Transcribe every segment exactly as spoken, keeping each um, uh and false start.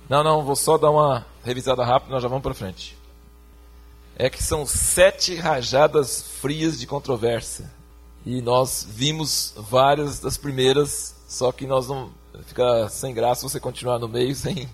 Não, não, vou só dar uma revisada rápida, nós já vamos para frente. É que são sete rajadas frias de controvérsia. E nós vimos várias das primeiras, só que nós não fica sem graça você continuar no meio sem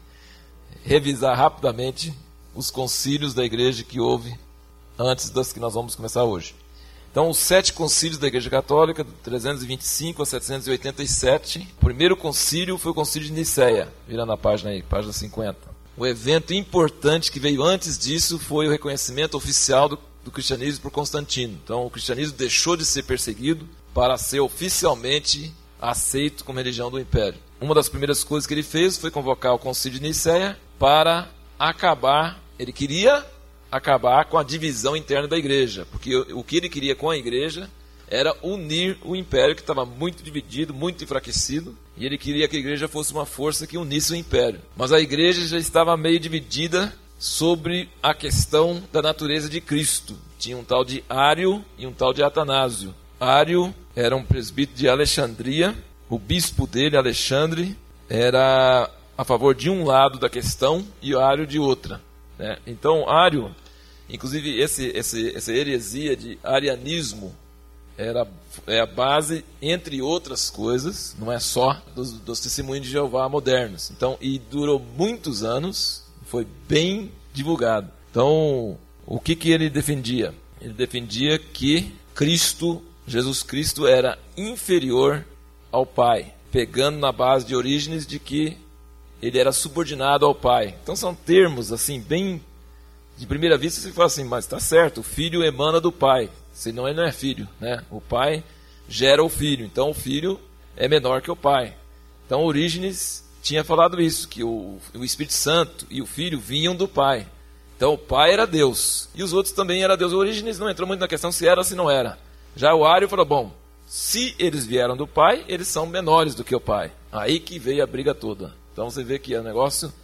revisar rapidamente os concílios da igreja que houve antes das que nós vamos começar hoje. Então, os sete concílios da Igreja Católica, de trezentos e vinte e cinco a setecentos e oitenta e sete. O primeiro concílio foi o concílio de Nicéia, virando a página aí, página cinquenta. O evento importante que veio antes disso foi o reconhecimento oficial do, do cristianismo por Constantino. Então, o cristianismo deixou de ser perseguido para ser oficialmente aceito como religião do Império. Uma das primeiras coisas que ele fez foi convocar o concílio de Nicéia para acabar, ele queria acabar com a divisão interna da igreja, porque o que ele queria com a igreja era unir o império, que estava muito dividido, muito enfraquecido, e ele queria que a igreja fosse uma força que unisse o império. Mas a igreja já estava meio dividida sobre a questão da natureza de Cristo. Tinha um tal de Ário e um tal de Atanásio. Ário era um presbítero de Alexandria, o bispo dele, Alexandre, era a favor de um lado da questão e Ário de outra, né? Então, Ário, inclusive esse, esse, essa heresia de arianismo era, é a base, entre outras coisas, não é só dos, dos testemunhos de Jeová modernos. Então, e durou muitos anos, foi bem divulgado. Então, o que, que ele defendia? Ele defendia que Cristo, Jesus Cristo, era inferior ao Pai, pegando na base de Orígenes de que ele era subordinado ao Pai. Então são termos assim, bem de primeira vista você fala assim, mas está certo, o filho emana do pai, senão ele não é filho, né? O pai gera o filho, então o filho é menor que o pai. Então Orígenes tinha falado isso, que o, o Espírito Santo e o filho vinham do pai. Então o pai era Deus, e os outros também eram Deus. O Orígenes não entrou muito na questão se era ou se não era. Já o Ário falou, bom, se eles vieram do pai, eles são menores do que o pai. Aí que veio a briga toda. Então você vê que o negócio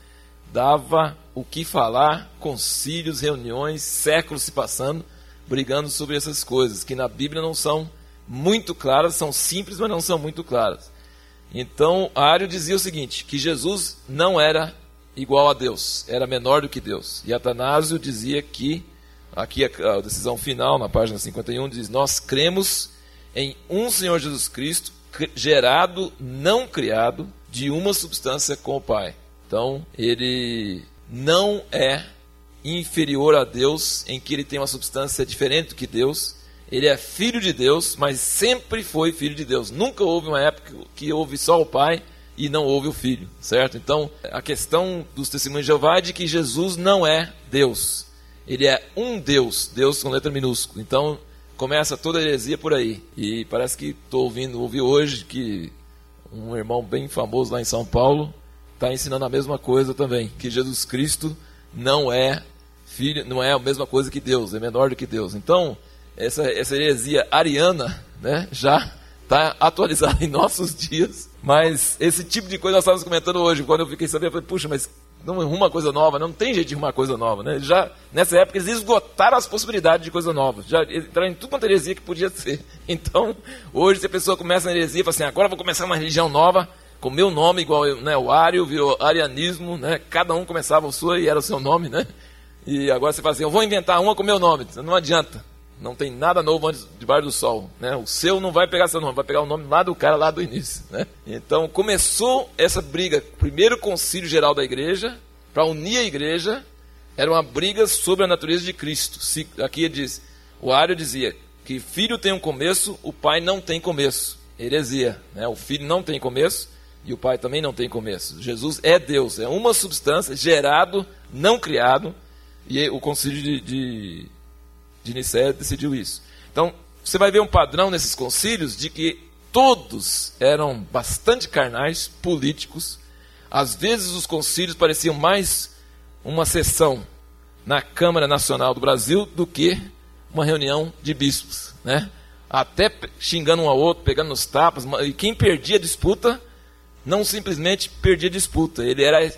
dava o que falar, concílios, reuniões, séculos se passando, brigando sobre essas coisas, que na Bíblia não são muito claras, são simples, mas não são muito claras. Então, Ário dizia o seguinte, que Jesus não era igual a Deus, era menor do que Deus. E Atanásio dizia que, aqui a, a decisão final, na página cinquenta e um, diz, nós cremos em um Senhor Jesus Cristo, gerado, não criado, de uma substância com o Pai. Então, ele não é inferior a Deus, em que ele tem uma substância diferente do que Deus. Ele é filho de Deus, mas sempre foi filho de Deus. Nunca houve uma época que houve só o Pai e não houve o Filho, certo? Então, a questão dos testemunhos de Jeová é de que Jesus não é Deus. Ele é um Deus, Deus com letra minúscula. Então, começa toda a heresia por aí. E parece que estou ouvindo, ouvi hoje que um irmão bem famoso lá em São Paulo está ensinando a mesma coisa também, que Jesus Cristo não é filho, não é a mesma coisa que Deus, é menor do que Deus. Então, essa, essa heresia ariana, né, já está atualizada em nossos dias, mas esse tipo de coisa nós estávamos comentando hoje, quando eu fiquei sabendo, eu falei, puxa, mas não arruma coisa nova, não tem jeito de arrumar coisa nova, né? Já, nessa época eles esgotaram as possibilidades de coisa nova, já entraram em tudo quanto é heresia que podia ser. Então, hoje se a pessoa começa na heresia e fala assim, agora eu vou começar uma religião nova, com meu nome igual, né, o Ário virou arianismo, né? Cada um começava o seu e era o seu nome, né? E agora você fala assim, eu vou inventar uma com meu nome, não adianta, não tem nada novo antes debaixo do sol, né? O seu não vai pegar seu nome, vai pegar o nome lá do cara lá do início, né? Então começou essa briga, primeiro concílio geral da igreja, para unir a igreja, era uma briga sobre a natureza de Cristo. Se, aqui diz, o Ário dizia que filho tem um começo, o pai não tem começo, heresia, né? O filho não tem começo e o pai também não tem começo. Jesus é Deus, é uma substância, gerado, não criado, e o concílio de, de, de Nicéia decidiu isso. Então, você vai ver um padrão nesses concílios de que todos eram bastante carnais, políticos. Às vezes os concílios pareciam mais uma sessão na Câmara Nacional do Brasil do que uma reunião de bispos, né? Até xingando um ao outro, pegando nos tapas, e quem perdia a disputa não simplesmente perdia a disputa, ele era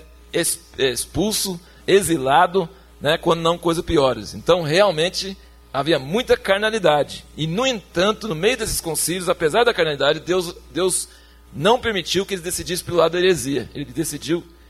expulso, exilado, né, quando não coisas piores. Então realmente havia muita carnalidade. E no entanto, no meio desses concílios, apesar da carnalidade, Deus, Deus não permitiu que eles decidissem pelo lado da heresia. Ele decidiu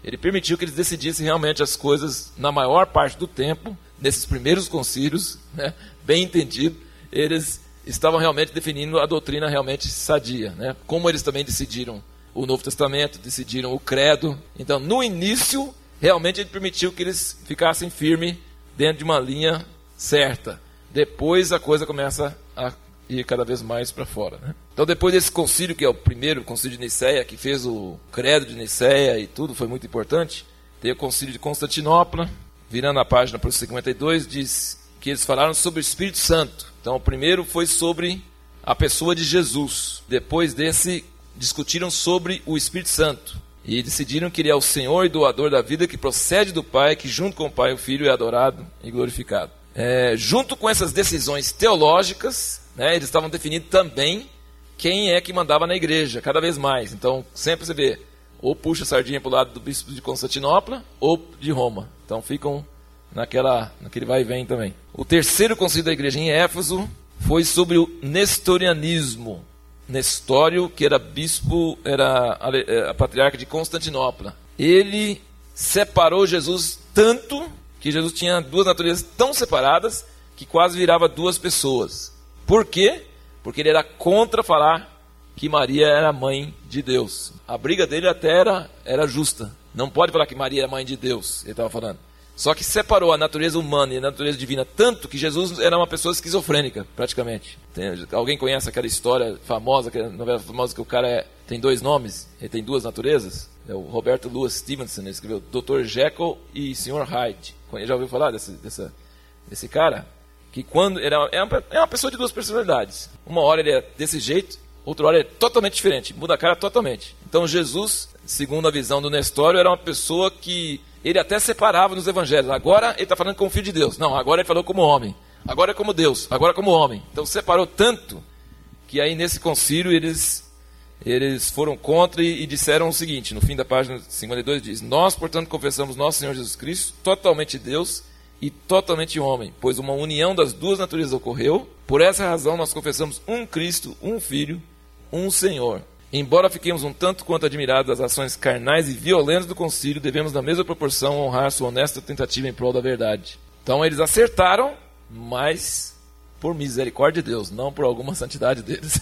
Ele permitiu que eles decidissem realmente as coisas na maior parte do tempo, nesses primeiros concílios, né, bem entendido, eles estavam realmente definindo a doutrina realmente sadia, né? Como eles também decidiram o Novo Testamento, decidiram o credo. Então, no início, realmente ele permitiu que eles ficassem firmes dentro de uma linha certa. Depois a coisa começa a ir cada vez mais para fora, né? Então, depois desse concílio, que é o primeiro concílio de Niceia, que fez o credo de Niceia e tudo, foi muito importante, tem o concílio de Constantinopla. Virando a página para o cinquenta e dois, diz que eles falaram sobre o Espírito Santo. Então, o primeiro foi sobre a pessoa de Jesus. Depois desse, discutiram sobre o Espírito Santo. E decidiram que ele é o Senhor e doador da vida, que procede do Pai, que junto com o Pai e o Filho é adorado e glorificado. É, junto com essas decisões teológicas, né, eles estavam definindo também quem é que mandava na igreja, cada vez mais. Então, sempre você vê, ou puxa a sardinha para o lado do bispo de Constantinopla, ou de Roma. Então, ficam naquela, naquele vai e vem também. O terceiro concílio da igreja em Éfeso foi sobre o nestorianismo. Nestório, que era bispo, era a, a patriarca de Constantinopla. Ele separou Jesus tanto que Jesus tinha duas naturezas tão separadas que quase virava duas pessoas. Por quê? Porque ele era contra falar que Maria era mãe de Deus. A briga dele até era, era justa. Não pode falar que Maria é mãe de Deus, ele estava falando. Só que separou a natureza humana e a natureza divina tanto que Jesus era uma pessoa esquizofrênica, praticamente. Tem, alguém conhece aquela história famosa, aquela novela famosa que o cara é, tem dois nomes, ele tem duas naturezas? É o Roberto Louis Stevenson, ele escreveu doutor Jekyll e senhor Hyde. Já ouviu falar desse, dessa, desse cara? Que quando era, é, uma, é uma pessoa de duas personalidades. Uma hora ele é desse jeito, outra hora ele é totalmente diferente, muda a cara totalmente. Então Jesus, segundo a visão do Nestório, era uma pessoa que ele até separava nos evangelhos. Agora ele está falando como filho de Deus. Não, agora ele falou como homem. Agora é como Deus, agora é como homem. Então separou tanto que aí nesse concílio eles, eles foram contra e, e disseram o seguinte, no fim da página cinquenta e dois diz: nós, portanto, confessamos nosso Senhor Jesus Cristo, totalmente Deus e totalmente homem, pois uma união das duas naturezas ocorreu. Por essa razão nós confessamos um Cristo, um Filho, um Senhor. Embora fiquemos um tanto quanto admirados das ações carnais e violentas do concílio, devemos na mesma proporção honrar sua honesta tentativa em prol da verdade. Então eles acertaram, mas por misericórdia de Deus, não por alguma santidade deles.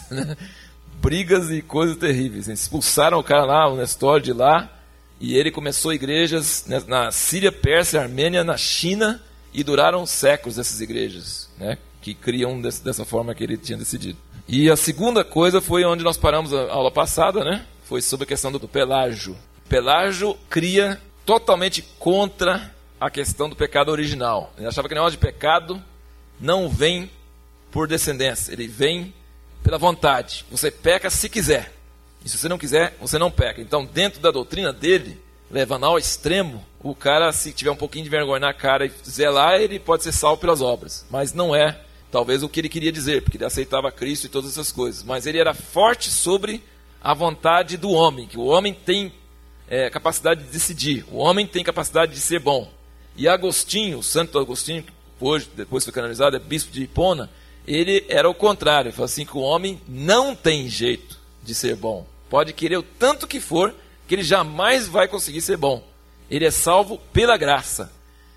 Brigas e coisas terríveis. Eles expulsaram o cara lá, o Nestório de lá, e ele começou igrejas na Síria, Pérsia, Armênia, na China, e duraram séculos essas igrejas, né, que criam desse, dessa forma que ele tinha decidido. E a segunda coisa foi onde nós paramos a aula passada, né? Foi sobre a questão do Pelágio. Pelágio cria totalmente contra a questão do pecado original. Ele achava que o negócio de pecado não vem por descendência, ele vem pela vontade. Você peca se quiser. E se você não quiser, você não peca. Então, dentro da doutrina dele, levando ao extremo, o cara, se tiver um pouquinho de vergonha na cara e zelar, ele pode ser salvo pelas obras. Mas não é talvez o que ele queria dizer, porque ele aceitava Cristo e todas essas coisas. Mas ele era forte sobre a vontade do homem, que o homem tem é, capacidade de decidir, o homem tem capacidade de ser bom. E Agostinho, o Santo Agostinho, que hoje, depois foi canonizado, é bispo de Hipona, ele era o contrário. Ele falou assim, que o homem não tem jeito de ser bom. Pode querer o tanto que for, que ele jamais vai conseguir ser bom. Ele é salvo pela graça.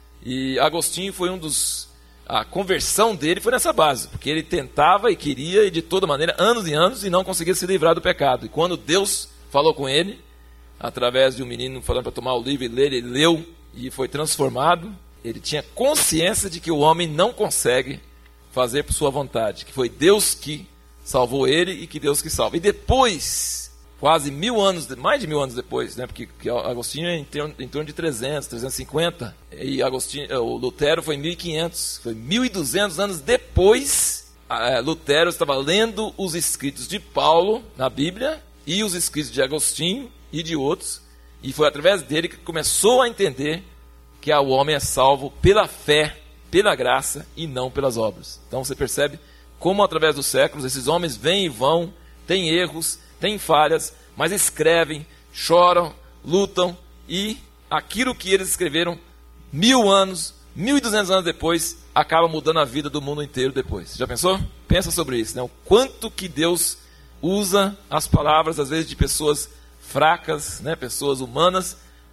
E Agostinho foi um dos... A conversão dele foi nessa base, porque ele tentava e queria, e de toda maneira, anos e anos, e não conseguia se livrar do pecado. E quando Deus falou com ele, através de um menino falando para tomar o livro e ler, ele leu e foi transformado. Ele tinha consciência de que o homem não consegue fazer por sua vontade, que foi Deus que salvou ele e que Deus que salva. E depois, quase mil anos, mais de mil anos depois, né, porque, porque Agostinho é em torno, em torno de trezentos, trezentos e cinquenta, e Agostinho, o Lutero foi em mil e quinhentos, foi mil e duzentos anos depois, Lutero estava lendo os escritos de Paulo na Bíblia e os escritos de Agostinho e de outros, e foi através dele que começou a entender que o homem é salvo pela fé, pela graça e não pelas obras. Então você percebe como através dos séculos esses homens vêm e vão, têm erros, têm falhas, mas escrevem, choram, lutam, e aquilo que eles escreveram mil anos, mil e duzentos anos depois, acaba mudando a vida do mundo inteiro depois. Já pensou? Pensa sobre isso, né? O quanto que Deus usa as palavras, às vezes, de pessoas fracas, né? Pessoas humanas,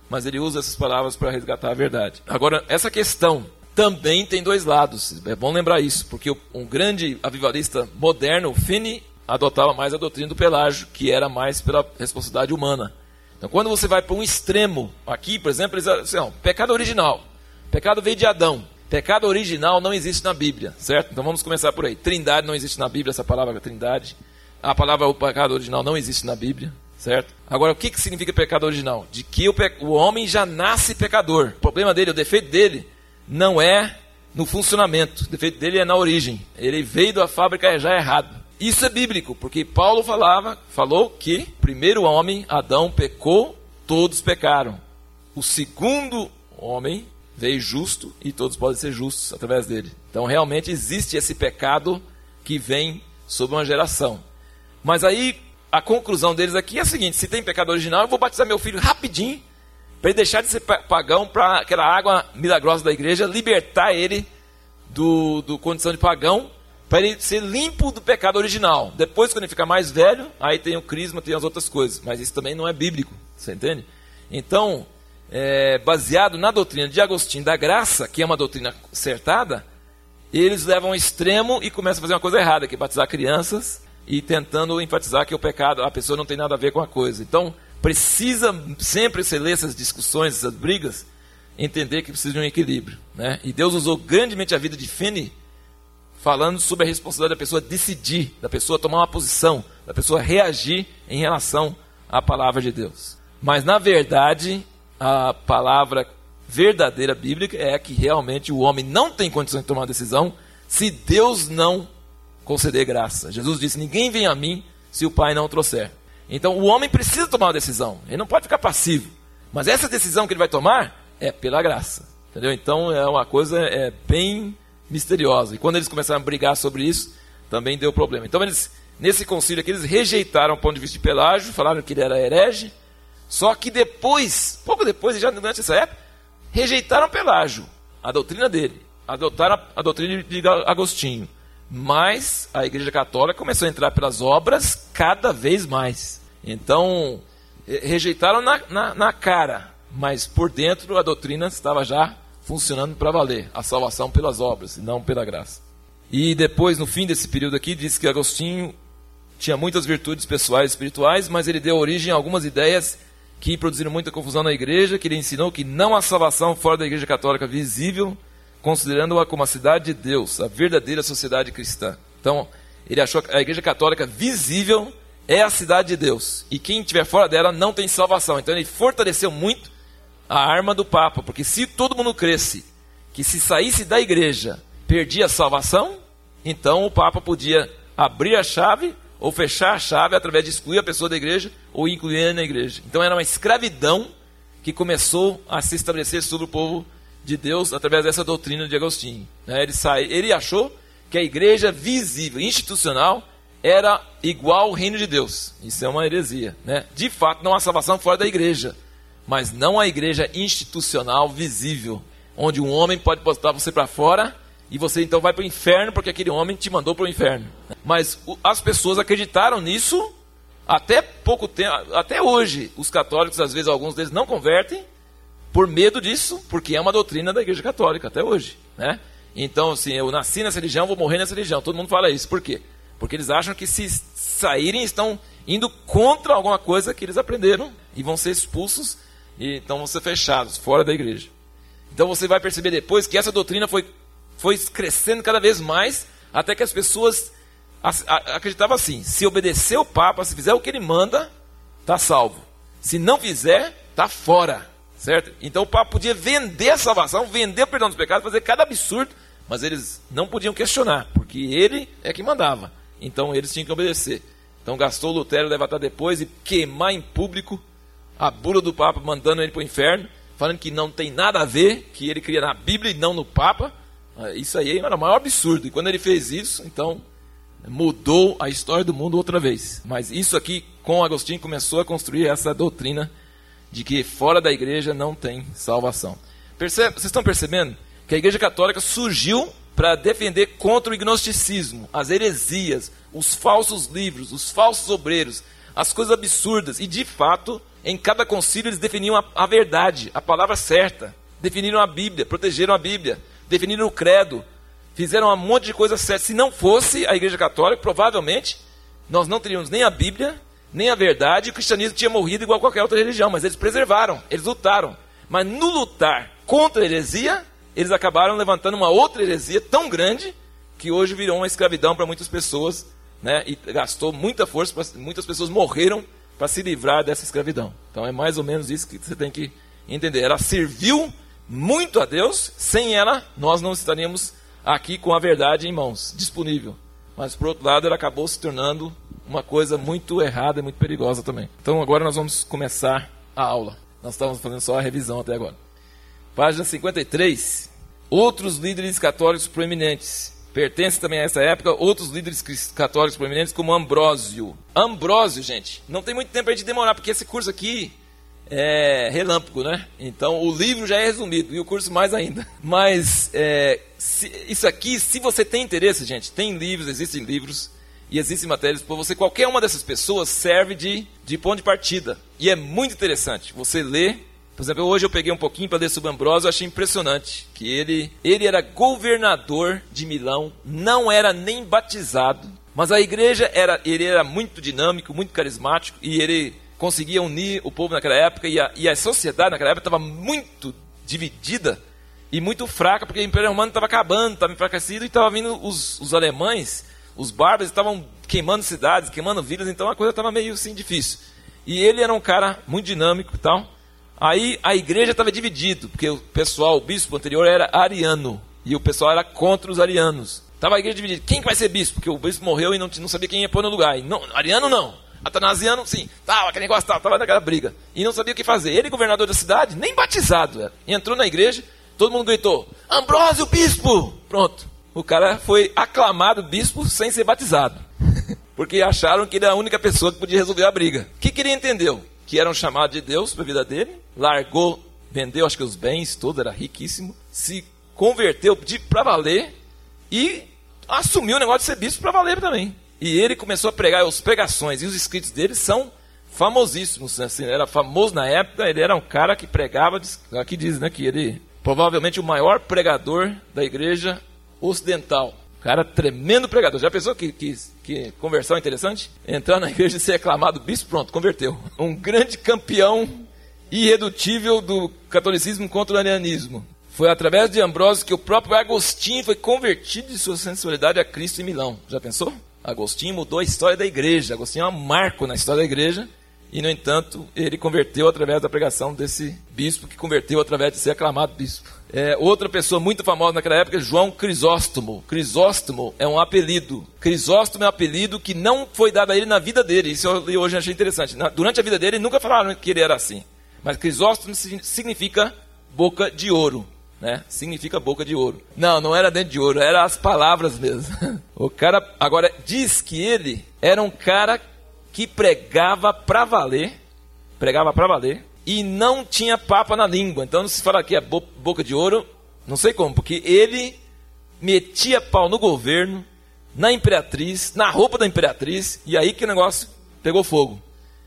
mas ele usa essas palavras para resgatar a verdade. Agora, essa questão também tem dois lados. É bom lembrar isso, porque um grande avivalista moderno, Finney, adotava mais a doutrina do Pelágio, que era mais pela responsabilidade humana. Então, quando você vai para um extremo, aqui, por exemplo, eles dizem, assim, pecado original. Pecado veio de Adão. Pecado original não existe na Bíblia, certo? Então vamos começar por aí. Trindade não existe na Bíblia, essa palavra trindade. A palavra o pecado original não existe na Bíblia, certo? Agora, o que, que significa pecado original? De que o, pe... o homem já nasce pecador. O problema dele, o defeito dele, não é no funcionamento. O defeito dele é na origem. Ele veio da fábrica já errado. Isso é bíblico, porque Paulo falava, falou que o primeiro homem, Adão, pecou, todos pecaram. O segundo homem veio justo e todos podem ser justos através dele. Então realmente existe esse pecado que vem sobre uma geração. Mas aí a conclusão deles aqui é a seguinte: se tem pecado original, eu vou batizar meu filho rapidinho para ele deixar de ser pagão, para aquela água milagrosa da igreja libertar ele do, do condição de pagão, para ele ser limpo do pecado original. Depois, quando ele ficar mais velho, aí tem o crisma, tem as outras coisas. Mas isso também não é bíblico, você entende? Então, é, baseado na doutrina de Agostinho da graça, que é uma doutrina acertada, eles levam ao extremo e começam a fazer uma coisa errada, que é batizar crianças e tentando enfatizar que o pecado, a pessoa não tem nada a ver com a coisa. Então, precisa sempre, você ler essas discussões, essas brigas, entender que precisa de um equilíbrio, né? E Deus usou grandemente a vida de Finney, falando sobre a responsabilidade da pessoa decidir, da pessoa tomar uma posição, da pessoa reagir em relação à palavra de Deus. Mas, na verdade, a palavra verdadeira bíblica é que realmente o homem não tem condição de tomar uma decisão se Deus não conceder graça. Jesus disse, ninguém vem a mim se o Pai não o trouxer. Então, o homem precisa tomar uma decisão. Ele não pode ficar passivo. Mas essa decisão que ele vai tomar é pela graça. Entendeu? Então, é uma coisa é bem misteriosa. E quando eles começaram a brigar sobre isso, também deu problema. Então, eles, nesse concílio aqui, eles rejeitaram o ponto de vista de Pelágio, falaram que ele era herege. Só que depois, pouco depois, já durante essa época, rejeitaram Pelágio, a doutrina dele. Adotaram a doutrina de Agostinho. Mas a Igreja Católica começou a entrar pelas obras cada vez mais. Então, rejeitaram na, na, na cara, mas por dentro a doutrina estava já funcionando para valer. A salvação pelas obras e não pela graça. E depois, no fim desse período aqui, diz que Agostinho tinha muitas virtudes pessoais e espirituais, mas ele deu origem a algumas ideias que produziram muita confusão na igreja, que ele ensinou que não há salvação fora da Igreja Católica visível, considerando-a como a cidade de Deus, a verdadeira sociedade cristã. Então, ele achou que a Igreja Católica visível é a cidade de Deus, e quem estiver fora dela não tem salvação. Então, ele fortaleceu muito a arma do Papa, porque se todo mundo cresce que se saísse da igreja perdia a salvação, então o Papa podia abrir a chave ou fechar a chave através de excluir a pessoa da igreja ou incluir ela na igreja. Então era uma escravidão que começou a se estabelecer sobre o povo de Deus através dessa doutrina de Agostinho. Ele, sai, ele achou que a igreja visível, institucional, era igual ao reino de Deus. Isso é uma heresia, né? De fato, não há salvação fora da igreja, mas não a igreja institucional visível, onde um homem pode botar você para fora e você então vai para o inferno porque aquele homem te mandou para o inferno. Mas o, as pessoas acreditaram nisso até pouco tempo, até hoje. Os católicos, às vezes, alguns deles não convertem por medo disso, porque é uma doutrina da Igreja Católica até hoje, né? Então, assim, eu nasci nessa religião, vou morrer nessa religião. Todo mundo fala isso. Por quê? Porque eles acham que se saírem, estão indo contra alguma coisa que eles aprenderam e vão ser expulsos e então vão ser fechados, fora da igreja. Então você vai perceber depois que essa doutrina foi, foi crescendo cada vez mais, até que as pessoas acreditavam assim, se obedecer o Papa, se fizer o que ele manda, está salvo. Se não fizer, está fora. Certo? Então o Papa podia vender a salvação, vender o perdão dos pecados, fazer cada absurdo, mas eles não podiam questionar, porque ele é que mandava. Então eles tinham que obedecer. Então gastou Lutero levantar depois e queimar em público a bula do Papa, mandando ele para o inferno, falando que não tem nada a ver, que ele cria na Bíblia e não no Papa. Isso aí era o maior absurdo. E quando ele fez isso, então mudou a história do mundo outra vez. Mas isso aqui, com Agostinho, começou a construir essa doutrina de que fora da igreja não tem salvação. Percebe, vocês estão percebendo que a Igreja Católica surgiu para defender contra o gnosticismo, as heresias, os falsos livros, os falsos obreiros, as coisas absurdas. E, de fato, Em cada concílio eles definiam a, a verdade, a palavra certa. Definiram a Bíblia, protegeram a Bíblia, definiram o credo, fizeram um monte de coisa certa. Se não fosse a Igreja Católica, provavelmente nós não teríamos nem a Bíblia, nem a verdade, e o cristianismo tinha morrido igual qualquer outra religião, mas eles preservaram, eles lutaram. Mas no lutar contra a heresia, eles acabaram levantando uma outra heresia tão grande que hoje virou uma escravidão para muitas pessoas, né? E gastou muita força, muitas pessoas morreram para se livrar dessa escravidão. Então é mais ou menos isso que você tem que entender. Ela serviu muito a Deus, sem ela nós não estaríamos aqui com a verdade em mãos, disponível. Mas por outro lado ela acabou se tornando uma coisa muito errada e muito perigosa também. Então agora nós vamos começar a aula. Nós estávamos fazendo só a revisão até agora. Página cinquenta e três. Outros líderes católicos proeminentes. Pertence também a essa época outros líderes católicos proeminentes como Ambrósio. Ambrósio, gente, não tem muito tempo para a gente demorar, porque esse curso aqui é relâmpago, né? Então o livro já é resumido e o curso mais ainda. Mas é, se, isso aqui, se você tem interesse, gente, tem livros, existem livros e existem matérias para você. Qualquer uma dessas pessoas serve de, de ponto de partida. E é muito interessante você ler. Por exemplo, hoje eu peguei um pouquinho para ler sobre Ambrósio, eu achei impressionante que ele, ele era governador de Milão, não era nem batizado, mas a igreja, era, ele era muito dinâmico, muito carismático, e ele conseguia unir o povo naquela época, e a, e a sociedade naquela época estava muito dividida e muito fraca, porque o Império Romano estava acabando, estava enfraquecido, e estava vindo os, os alemães, os bárbaros, estavam queimando cidades, queimando vilas, então a coisa estava meio assim difícil. E ele era um cara muito dinâmico e tal. Aí a igreja estava dividida, porque o pessoal, o bispo anterior era ariano, e o pessoal era contra os arianos. Estava a igreja dividida. Quem que vai ser bispo? Porque o bispo morreu e não, não sabia quem ia pôr no lugar. E não, ariano não. Atanasiano, sim. Tava, aquele negócio estava naquela briga. E não sabia o que fazer. Ele, governador da cidade, nem batizado era. Entrou na igreja, todo mundo gritou, Ambrósio, bispo! Pronto. O cara foi aclamado bispo sem ser batizado. Porque acharam que ele era a única pessoa que podia resolver a briga. O que, que ele entendeu? Que era um chamado de Deus para a vida dele, largou, vendeu acho que os bens, todo, era riquíssimo, se converteu para valer e assumiu o negócio de ser bispo para valer também. E ele começou a pregar, as pregações e os escritos dele são famosíssimos. Assim, era famoso na época, ele era um cara que pregava, aqui diz, né, que ele provavelmente o maior pregador da igreja ocidental. Cara, tremendo pregador. Já pensou que, que, que conversão interessante? Entrar na igreja e ser aclamado bispo, pronto, converteu. Um grande campeão irredutível do catolicismo contra o arianismo. Foi através de Ambrósio que o próprio Agostinho foi convertido de sua sensualidade a Cristo em Milão. Já pensou? Agostinho mudou a história da igreja. Agostinho é um marco na história da igreja. E, no entanto, ele converteu através da pregação desse bispo, que converteu através de ser aclamado bispo. É, outra pessoa muito famosa naquela época é João Crisóstomo. Crisóstomo é um apelido. Crisóstomo é um apelido que não foi dado a ele na vida dele. Isso eu hoje achei interessante. Na, durante a vida dele, nunca falaram que ele era assim. Mas Crisóstomo significa boca de ouro. Né? Significa boca de ouro. Não, não era dente de ouro, eram as palavras mesmo. O cara, agora, diz que ele era um cara que pregava para valer, pregava para valer, e não tinha papa na língua. Então, se falar que é bo- boca de ouro, não sei como, porque ele metia pau no governo, na imperatriz, na roupa da imperatriz, e aí que o negócio pegou fogo.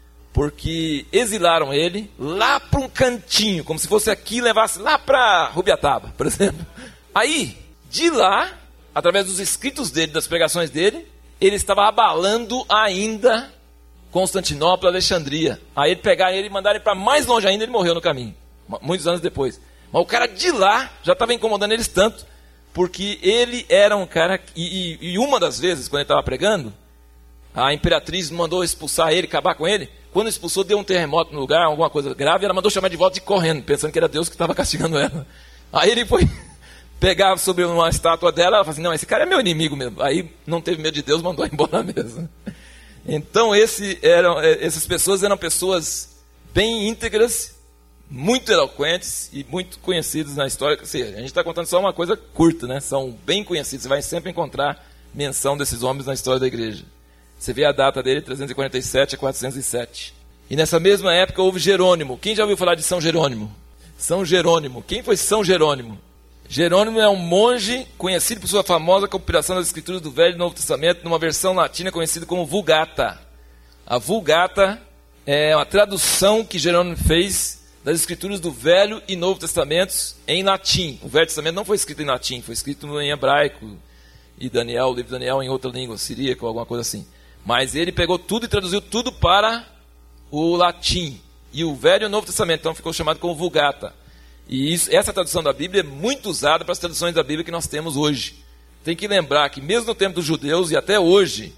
Porque exilaram ele lá para um cantinho, como se fosse aqui e levasse lá para Rubiataba, por exemplo. Aí, de lá, através dos escritos dele, das pregações dele, ele estava abalando ainda Constantinopla, Alexandria. Aí ele pegaram ele e mandaram ele para mais longe ainda, ele morreu no caminho, muitos anos depois. Mas o cara de lá já estava incomodando eles tanto, porque ele era um cara... E, e, e uma das vezes, quando ele estava pregando, a imperatriz mandou expulsar ele, acabar com ele. Quando expulsou, deu um terremoto no lugar, alguma coisa grave, ela mandou chamar de volta de correndo, pensando que era Deus que estava castigando ela. Aí ele foi pegar sobre uma estátua dela, ela falou assim, não, esse cara é meu inimigo mesmo. Aí não teve medo de Deus, mandou embora mesmo. Então esse eram, essas pessoas eram pessoas bem íntegras, muito eloquentes e muito conhecidas na história. Assim, a gente está contando só uma coisa curta, né? São bem conhecidos, você vai sempre encontrar menção desses homens na história da igreja. Você vê a data dele, trezentos e quarenta e sete a quatrocentos e sete. E nessa mesma época houve Jerônimo. Quem já ouviu falar de São Jerônimo? São Jerônimo. Quem foi São Jerônimo? Jerônimo é um monge conhecido por sua famosa compilação das escrituras do Velho e Novo Testamento, numa versão latina conhecida como Vulgata. A Vulgata é uma tradução que Jerônimo fez das escrituras do Velho e Novo Testamentos em latim. O Velho Testamento não foi escrito em latim, foi escrito em hebraico, e Daniel, o livro de Daniel em outra língua, siríaca ou alguma coisa assim. Mas ele pegou tudo e traduziu tudo para o latim. E o Velho e o Novo Testamento, então, ficou chamado como Vulgata. E isso, essa tradução da Bíblia é muito usada para as traduções da Bíblia que nós temos hoje. Tem que lembrar que mesmo no tempo dos judeus e até hoje,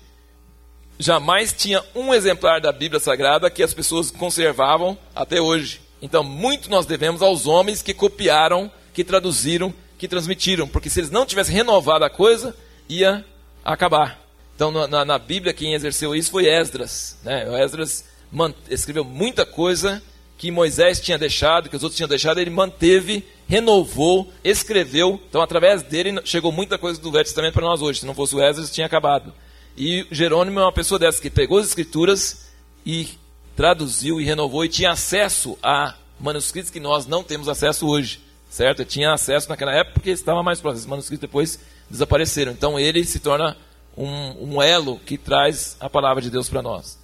jamais tinha um exemplar da Bíblia Sagrada que as pessoas conservavam até hoje. Então, muito nós devemos aos homens que copiaram, que traduziram, que transmitiram. Porque se eles não tivessem renovado a coisa, ia acabar. Então, na, na Bíblia, quem exerceu isso foi Esdras. Né? O Esdras escreveu muita coisa que Moisés tinha deixado, que os outros tinham deixado, ele manteve, renovou, escreveu. Então, através dele, chegou muita coisa do Velho Testamento para nós hoje. Se não fosse o Esdras, tinha acabado. E Jerônimo é uma pessoa dessa que pegou as escrituras e traduziu e renovou e tinha acesso a manuscritos que nós não temos acesso hoje, certo? Ele tinha acesso naquela época porque estava mais próximo. Os manuscritos depois desapareceram. Então ele se torna um, um elo que traz a palavra de Deus para nós.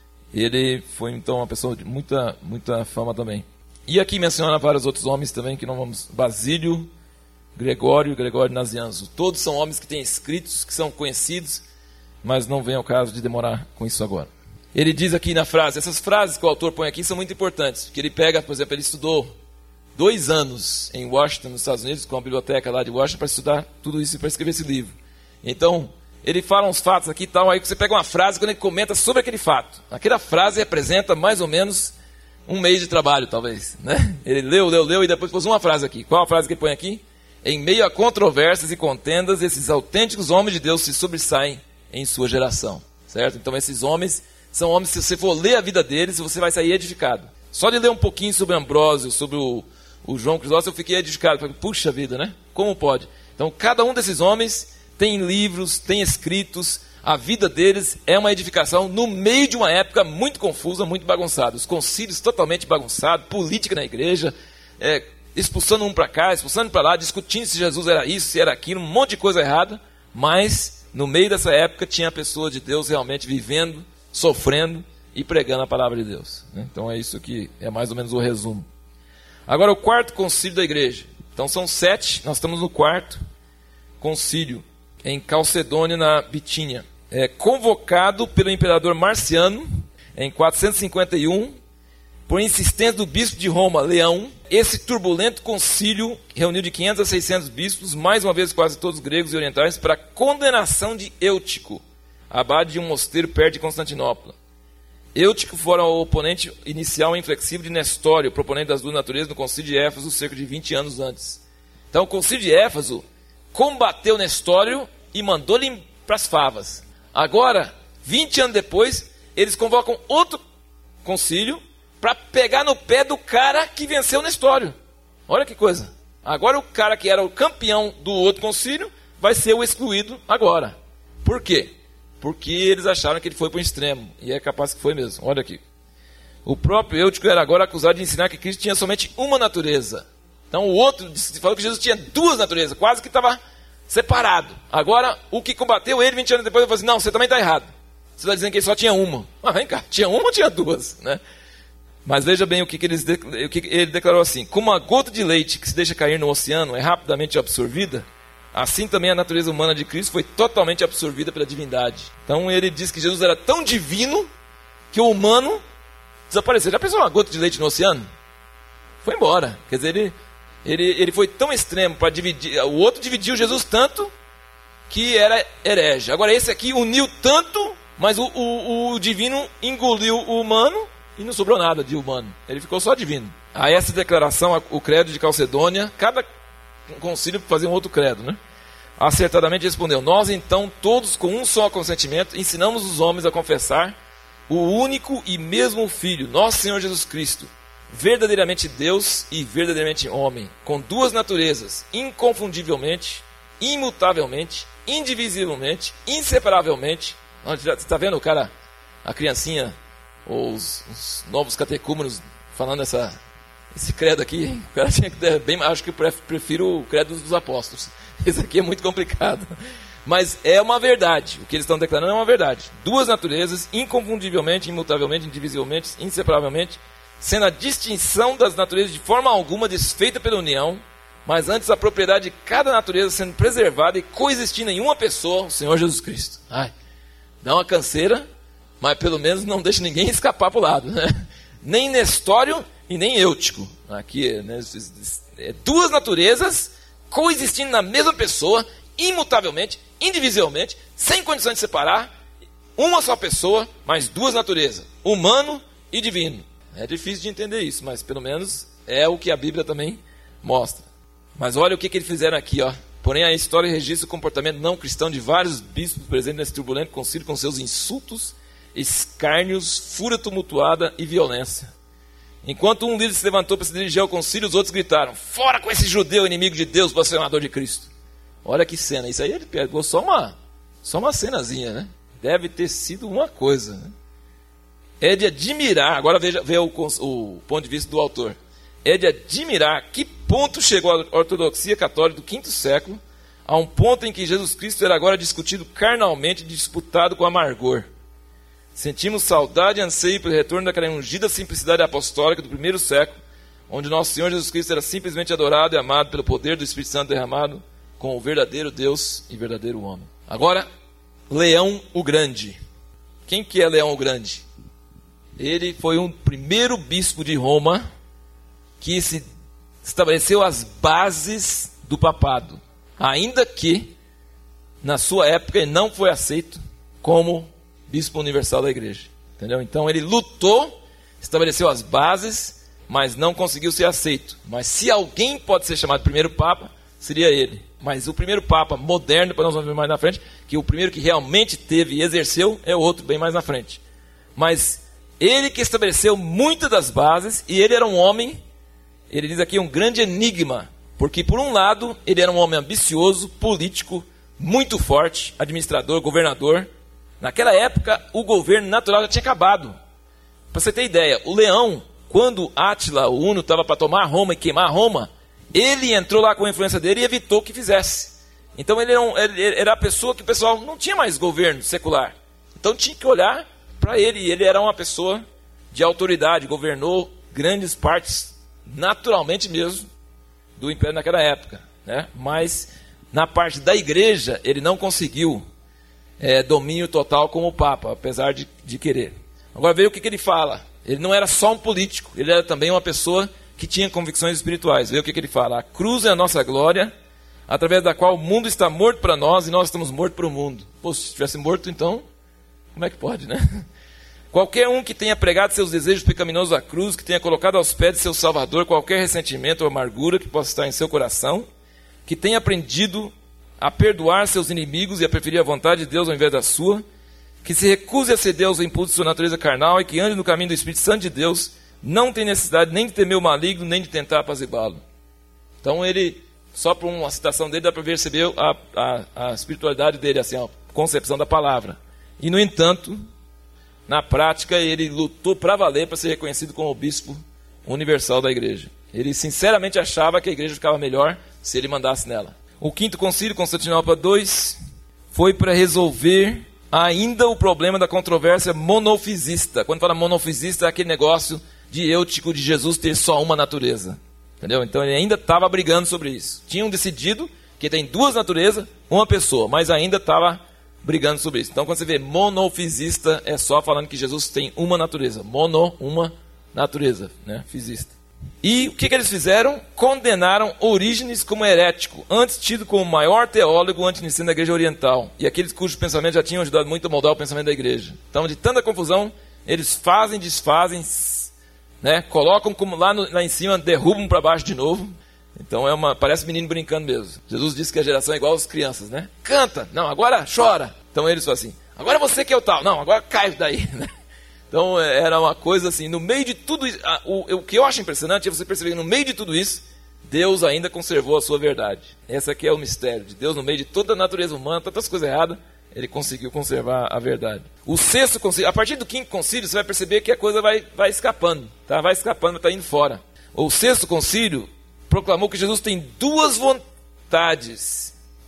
Ele foi então uma pessoa de muita, muita fama também. E aqui menciona vários outros homens também que não vamos... Basílio, Gregório e Gregório Nazianzo. Todos são homens que têm escritos, que são conhecidos, mas não vem ao caso de demorar com isso agora. Ele diz aqui na frase, essas frases que o autor põe aqui são muito importantes, porque ele pega, por exemplo, ele estudou dois anos em Washington, nos Estados Unidos, com a biblioteca lá de Washington, para estudar tudo isso e para escrever esse livro. Então, ele fala uns fatos aqui e tal, aí você pega uma frase quando ele comenta sobre aquele fato. Aquela frase representa mais ou menos um mês de trabalho, talvez. Né? Ele leu, leu, leu e depois pôs uma frase aqui. Qual a frase que ele põe aqui? Em meio a controvérsias e contendas, esses autênticos homens de Deus se sobressaem em sua geração. Certo? Então, esses homens... são homens, se você for ler a vida deles, você vai sair edificado. Só de ler um pouquinho sobre Ambrósio, sobre o, o João Crisóstomo, eu fiquei edificado. Falei, puxa vida, né? Como pode? Então, cada um desses homens tem livros, tem escritos. A vida deles é uma edificação no meio de uma época muito confusa, muito bagunçada. Os concílios totalmente bagunçados, política na igreja, é, expulsando um para cá, expulsando para lá, discutindo se Jesus era isso, se era aquilo, um monte de coisa errada. Mas, no meio dessa época, tinha a pessoa de Deus realmente vivendo, sofrendo e pregando a palavra de Deus. Então é isso que é mais ou menos o resumo. Agora o quarto concílio da igreja. Então são sete, nós estamos no quarto concílio, em Calcedônia, na Bitínia. É convocado pelo imperador Marciano, em quatrocentos e cinquenta e um, por insistência do bispo de Roma, Leão. Esse turbulento concílio reuniu de quinhentos a seiscentos bispos, mais uma vez quase todos gregos e orientais, para a condenação de Eutico, abade de um mosteiro perto de Constantinopla. Eutico fora o oponente inicial e inflexível de Nestório, proponente das duas naturezas no concílio de Éfeso, cerca de vinte anos antes. Então o concílio de Éfeso combateu Nestório e mandou-lhe para as favas. Agora, vinte anos depois, eles convocam outro concílio para pegar no pé do cara que venceu Nestório. Olha que coisa. Agora o cara que era o campeão do outro concílio vai ser o excluído agora. Por quê? Porque eles acharam que ele foi para o extremo. E é capaz que foi mesmo. Olha aqui. O próprio Eutico era agora acusado de ensinar que Cristo tinha somente uma natureza. Então o outro falou que Jesus tinha duas naturezas. Quase que estava separado. Agora, o que combateu ele vinte anos depois, ele falou assim, não, você também está errado. Você está dizendo que ele só tinha uma. Ah, vem cá, tinha uma ou tinha duas? Né? Mas veja bem o que, que, eles, o que ele declarou assim. Como uma gota de leite que se deixa cair no oceano é rapidamente absorvida, assim também a natureza humana de Cristo foi totalmente absorvida pela divindade. Então ele diz que Jesus era tão divino que o humano desapareceu. Já pensou uma gota de leite no oceano? Foi embora. Quer dizer, ele, ele, ele foi tão extremo para dividir. O outro dividiu Jesus tanto que era herege. Agora esse aqui uniu tanto, mas o, o, o divino engoliu o humano e não sobrou nada de humano. Ele ficou só divino. A essa declaração, o credo de Calcedônia, cada concílio fazia um outro credo, né? Acertadamente respondeu, nós então, todos com um só consentimento, ensinamos os homens a confessar o único e mesmo Filho, nosso Senhor Jesus Cristo, verdadeiramente Deus e verdadeiramente homem, com duas naturezas, inconfundivelmente, imutavelmente, indivisivelmente, inseparavelmente. Você está vendo o cara, a criancinha, ou os, os novos catecúmenos falando essa, esse credo aqui? O cara tinha que ter bem, acho que eu prefiro o credo dos apóstolos. Esse aqui é muito complicado. Mas é uma verdade. O que eles estão declarando é uma verdade. Duas naturezas, inconfundivelmente, imutavelmente, indivisivelmente, inseparavelmente, sendo a distinção das naturezas de forma alguma desfeita pela união, mas antes a propriedade de cada natureza sendo preservada e coexistindo em uma pessoa, o Senhor Jesus Cristo. Ai, dá uma canseira, mas pelo menos não deixa ninguém escapar para o lado, né? Nem Nestório e nem Eutico. Aqui, né, duas naturezas coexistindo na mesma pessoa, imutavelmente, indivisivelmente, sem condição de separar, uma só pessoa, mas duas naturezas, humano e divino. É difícil de entender isso, mas pelo menos é o que a Bíblia também mostra. Mas olha o que, que eles fizeram aqui, ó. Porém, a história registra o comportamento não cristão de vários bispos presentes nesse turbulento concílio com seus insultos, escárnios, fúria tumultuada e violência. Enquanto um líder se levantou para se dirigir ao concílio, os outros gritaram: fora com esse judeu inimigo de Deus, blasfemador de Cristo. Olha que cena. Isso aí ele pegou só uma, só uma cenazinha, né? Deve ter sido uma coisa, né? É de admirar, agora veja, veja o, o ponto de vista do autor. É de admirar a que ponto chegou a ortodoxia católica do quinto século, a um ponto em que Jesus Cristo era agora discutido carnalmente, disputado com amargor. Sentimos saudade e anseio pelo retorno daquela ungida simplicidade apostólica do primeiro século, onde nosso Senhor Jesus Cristo era simplesmente adorado e amado pelo poder do Espírito Santo derramado com o verdadeiro Deus e verdadeiro homem. Agora, Leão o Grande. Quem que é Leão o Grande? Ele foi um primeiro bispo de Roma que se estabeleceu as bases do papado, ainda que na sua época ele não foi aceito como bispo universal da igreja. Entendeu? Então ele lutou, estabeleceu as bases, mas não conseguiu ser aceito. Mas se alguém pode ser chamado primeiro papa, seria ele. Mas o primeiro papa moderno, para nós vamos ver mais na frente, que o primeiro que realmente teve e exerceu é o outro bem mais na frente. Mas ele que estabeleceu muitas das bases, e ele era um homem, ele diz aqui, um grande enigma, porque por um lado ele era um homem ambicioso, político, muito forte, administrador, governador. Naquela época o governo natural já tinha acabado. Para você ter ideia, o Leão, quando Átila, o Huno, estava para tomar Roma e queimar Roma, ele entrou lá com a influência dele e evitou que fizesse. Então ele era, um, ele era a pessoa que o pessoal não tinha mais governo secular. Então tinha que olhar para ele, e ele era uma pessoa de autoridade, governou grandes partes, naturalmente mesmo, do império naquela época, né? Mas na parte da igreja ele não conseguiu é, domínio total como o Papa, apesar de, de querer. Agora veja o que, que ele fala. Ele não era só um político, ele era também uma pessoa que tinha convicções espirituais. Veja o que, que ele fala: a cruz é a nossa glória, através da qual o mundo está morto para nós e nós estamos mortos para o mundo. Pô, se estivesse morto, então, como é que pode, né? Qualquer um que tenha pregado seus desejos pecaminosos à cruz, que tenha colocado aos pés de seu Salvador qualquer ressentimento ou amargura que possa estar em seu coração, que tenha aprendido a perdoar seus inimigos e a preferir a vontade de Deus ao invés da sua, que se recuse a ceder aos impulsos de sua natureza carnal e que ande no caminho do Espírito Santo de Deus, não tem necessidade nem de temer o maligno, nem de tentar apaziguá-lo. Então ele, só por uma citação dele, dá para perceber a, a, a espiritualidade dele, assim, a concepção da palavra. E no entanto, na prática, ele lutou para valer para ser reconhecido como o bispo universal da igreja. Ele sinceramente achava que a igreja ficava melhor se ele mandasse nela. O quinto concílio, Constantinopla dois, foi para resolver ainda o problema da controvérsia monofisista. Quando fala monofisista, é aquele negócio de Eutico, de Jesus ter só uma natureza. Entendeu? Então ele ainda estava brigando sobre isso. Tinham decidido que tem duas naturezas, uma pessoa, mas ainda estava brigando sobre isso. Então quando você vê monofisista, é só falando que Jesus tem uma natureza. Mono, uma natureza, né? Fisista. E o que, que eles fizeram? Condenaram Orígenes como herético, antes tido como o maior teólogo antiniceno da igreja oriental, e aqueles cujos pensamentos já tinham ajudado muito a moldar o pensamento da igreja. Então, de tanta confusão, eles fazem, desfazem, né? Colocam como lá, no, lá em cima, derrubam para baixo de novo. Então é uma, parece menino brincando mesmo. Jesus disse que a geração é igual às crianças, né? Canta, não, agora chora. Então eles falam assim: agora você que é o tal, não, agora cai daí, né? Então era uma coisa assim, no meio de tudo isso, a, o, o que eu acho impressionante é você perceber que no meio de tudo isso, Deus ainda conservou a sua verdade. Esse aqui é o mistério de Deus, no meio de toda a natureza humana, tantas coisas erradas, ele conseguiu conservar a verdade. O sexto concílio, a partir do quinto concílio, você vai perceber que a coisa vai, vai escapando, tá? Vai escapando, está indo fora. O sexto concílio proclamou que Jesus tem duas vontades,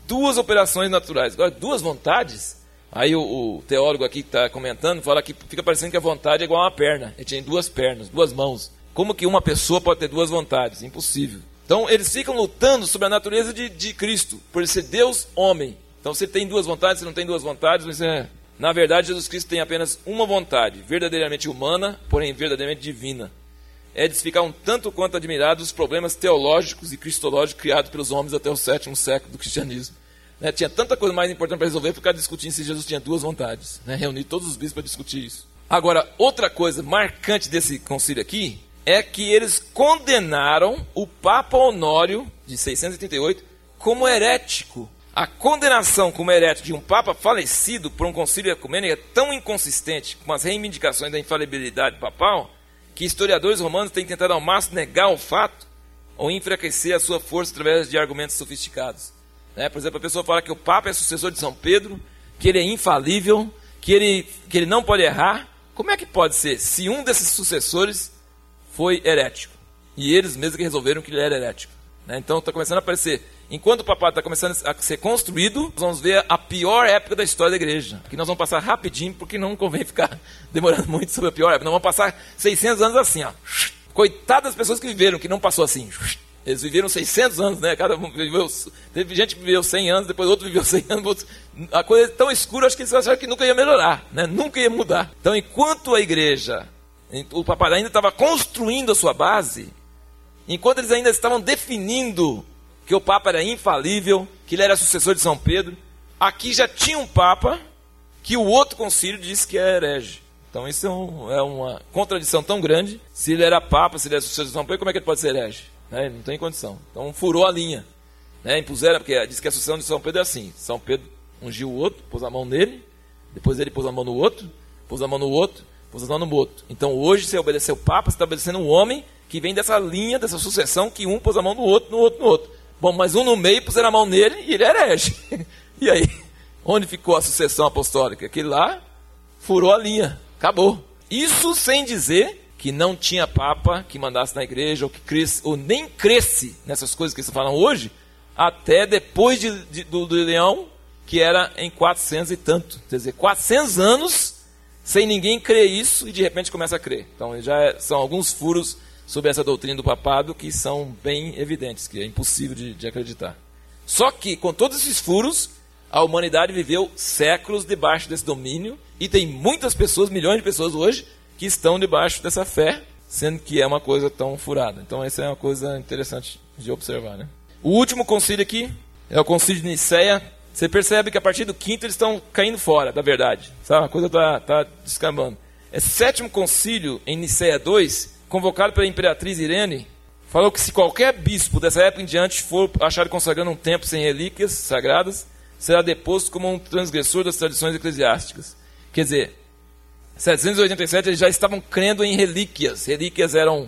duas operações naturais. Agora, duas vontades, aí o, o teólogo aqui que está comentando, fala que fica parecendo que a vontade é igual a uma perna. Ele tinha duas pernas, duas mãos. Como que uma pessoa pode ter duas vontades? Impossível. Então, eles ficam lutando sobre a natureza de, de Cristo, por ele ser Deus, homem. Então, você tem duas vontades, você não tem duas vontades, mas é... Na verdade, Jesus Cristo tem apenas uma vontade, verdadeiramente humana, porém verdadeiramente divina. É de se ficar um tanto quanto admirado dos problemas teológicos e cristológicos criados pelos homens até o sétimo século do cristianismo. Né? Tinha tanta coisa mais importante para resolver, ficar discutindo se Jesus tinha duas vontades. Né? Reunir todos os bispos para discutir isso. Agora, outra coisa marcante desse concílio aqui é que eles condenaram o Papa Honório, de seiscentos e trinta e oito, como herético. A condenação como herético de um Papa falecido por um concílio ecumênico é tão inconsistente com as reivindicações da infalibilidade papal que historiadores romanos têm tentado ao máximo negar o fato ou enfraquecer a sua força através de argumentos sofisticados. Né? Por exemplo, a pessoa fala que o Papa é sucessor de São Pedro, que ele é infalível, que ele, que ele não pode errar. Como é que pode ser se um desses sucessores foi herético? E eles mesmos que resolveram que ele era herético. Né? Então está começando a aparecer... Enquanto o papado está começando a ser construído, nós vamos ver a pior época da história da igreja. Que nós vamos passar rapidinho, porque não convém ficar demorando muito sobre a pior época. Nós vamos passar seiscentos anos assim, ó. Coitado das pessoas que viveram, que não passou assim. Eles viveram seiscentos anos, né? Cada um viveu, teve gente que viveu cem anos, depois outro viveu cem anos. Outro... A coisa é tão escura, acho que eles acharam que nunca ia melhorar, né? Nunca ia mudar. Então, enquanto a igreja, o papado ainda estava construindo a sua base, enquanto eles ainda estavam definindo que o Papa era infalível, que ele era sucessor de São Pedro, aqui já tinha um Papa que o outro concílio disse que é herege. Então isso é, um, é uma contradição tão grande. Se ele era Papa, se ele era sucessor de São Pedro, como é que ele pode ser herege? Né? Não tem condição. Então furou a linha. Né? Impuseram, porque diz que a sucessão de São Pedro é assim. São Pedro ungiu o outro, pôs a mão nele, depois ele pôs a mão no outro, pôs a mão no outro, pôs a mão no outro. Então hoje você obedeceu o Papa, você está obedecendo um homem que vem dessa linha, dessa sucessão, que um pôs a mão no outro, no outro, no outro. Bom, mas um no meio puseram a mão nele e ele era herege. E aí? Onde ficou a sucessão apostólica? Aquele lá furou a linha. Acabou. Isso sem dizer que não tinha Papa que mandasse na igreja, ou que cresce, ou nem cresce nessas coisas que se falam hoje, até depois de, de, do, do Leão, que era em quatrocentos e tanto. Quer dizer, quatrocentos anos sem ninguém crer isso e de repente começa a crer. Então já é, são alguns furos sobre essa doutrina do papado que são bem evidentes, que é impossível de, de acreditar. Só que, com todos esses furos, a humanidade viveu séculos debaixo desse domínio e tem muitas pessoas, milhões de pessoas hoje, que estão debaixo dessa fé, sendo que é uma coisa tão furada. Então essa é uma coisa interessante de observar. Né? O último concílio aqui é o concílio de Nicéia. Você percebe que a partir do quinto eles estão caindo fora da verdade. Sabe? A coisa está tá descambando. Esse sétimo concílio, em Nicéia dois, convocado pela imperatriz Irene, falou que se qualquer bispo dessa época em diante for achado consagrando um templo sem relíquias sagradas, será deposto como um transgressor das tradições eclesiásticas. Quer dizer, em setecentos e oitenta e sete eles já estavam crendo em relíquias. Relíquias eram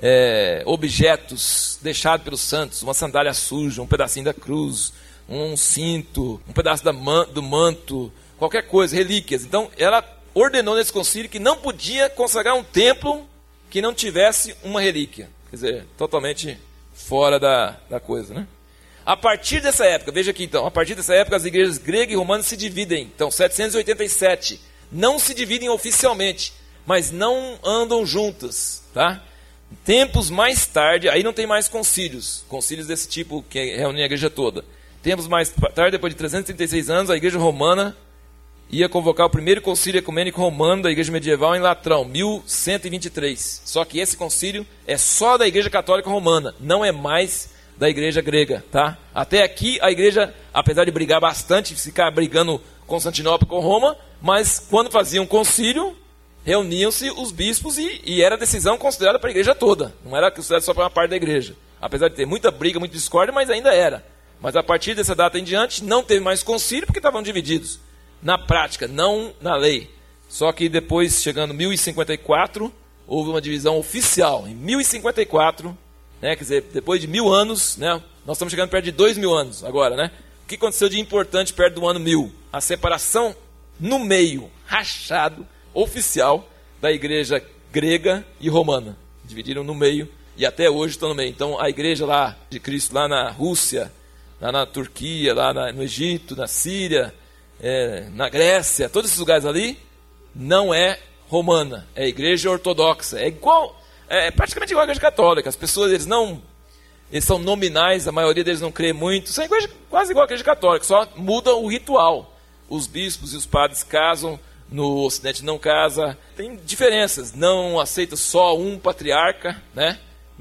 é, objetos deixados pelos santos, uma sandália suja, um pedacinho da cruz, um cinto, um pedaço da man, do manto, qualquer coisa, relíquias. Então ela ordenou nesse concílio que não podia consagrar um templo que não tivesse uma relíquia. Quer dizer, totalmente fora da, da coisa, né? A partir dessa época, veja aqui então, a partir dessa época as igrejas grega e romana se dividem. Então, setecentos e oitenta e sete, não se dividem oficialmente, mas não andam juntas, tá? Tempos mais tarde, aí não tem mais concílios, concílios desse tipo que reúnem a igreja toda. Tempos mais tarde, depois de trezentos e trinta e seis anos, a igreja romana ia convocar o primeiro concílio ecumênico romano da igreja medieval em Latrão, mil cento e vinte e três. Só que esse concílio é só da igreja católica romana, não é mais da igreja grega, tá? Até aqui a igreja, apesar de brigar bastante, ficar brigando Constantinopla com Roma, mas quando faziam um concílio, reuniam-se os bispos e, e era decisão considerada para a igreja toda. Não era considerada só para uma parte da igreja. Apesar de ter muita briga, muita discórdia, mas ainda era. Mas a partir dessa data em diante, não teve mais concílio porque estavam divididos. Na prática, não na lei. Só que depois, chegando em mil e cinquenta e quatro, houve uma divisão oficial. Em mil e cinquenta e quatro, né, quer dizer, depois de mil anos, né, nós estamos chegando perto de dois mil anos agora, né? O que aconteceu de importante perto do ano mil? A separação no meio, rachado, oficial, da igreja grega e romana. Dividiram no meio e até hoje estão no meio. Então, a igreja lá de Cristo, lá na Rússia, lá na Turquia, lá na, no Egito, na Síria, é, na Grécia, todos esses lugares ali, não é romana, é igreja ortodoxa. É igual, é praticamente igual à igreja católica. As pessoas, eles não, eles são nominais, a maioria deles não crê muito. São igreja, quase igual à igreja católica, só muda o ritual. Os bispos e os padres casam, no Ocidente não casa. Tem diferenças, não aceita só um patriarca, né?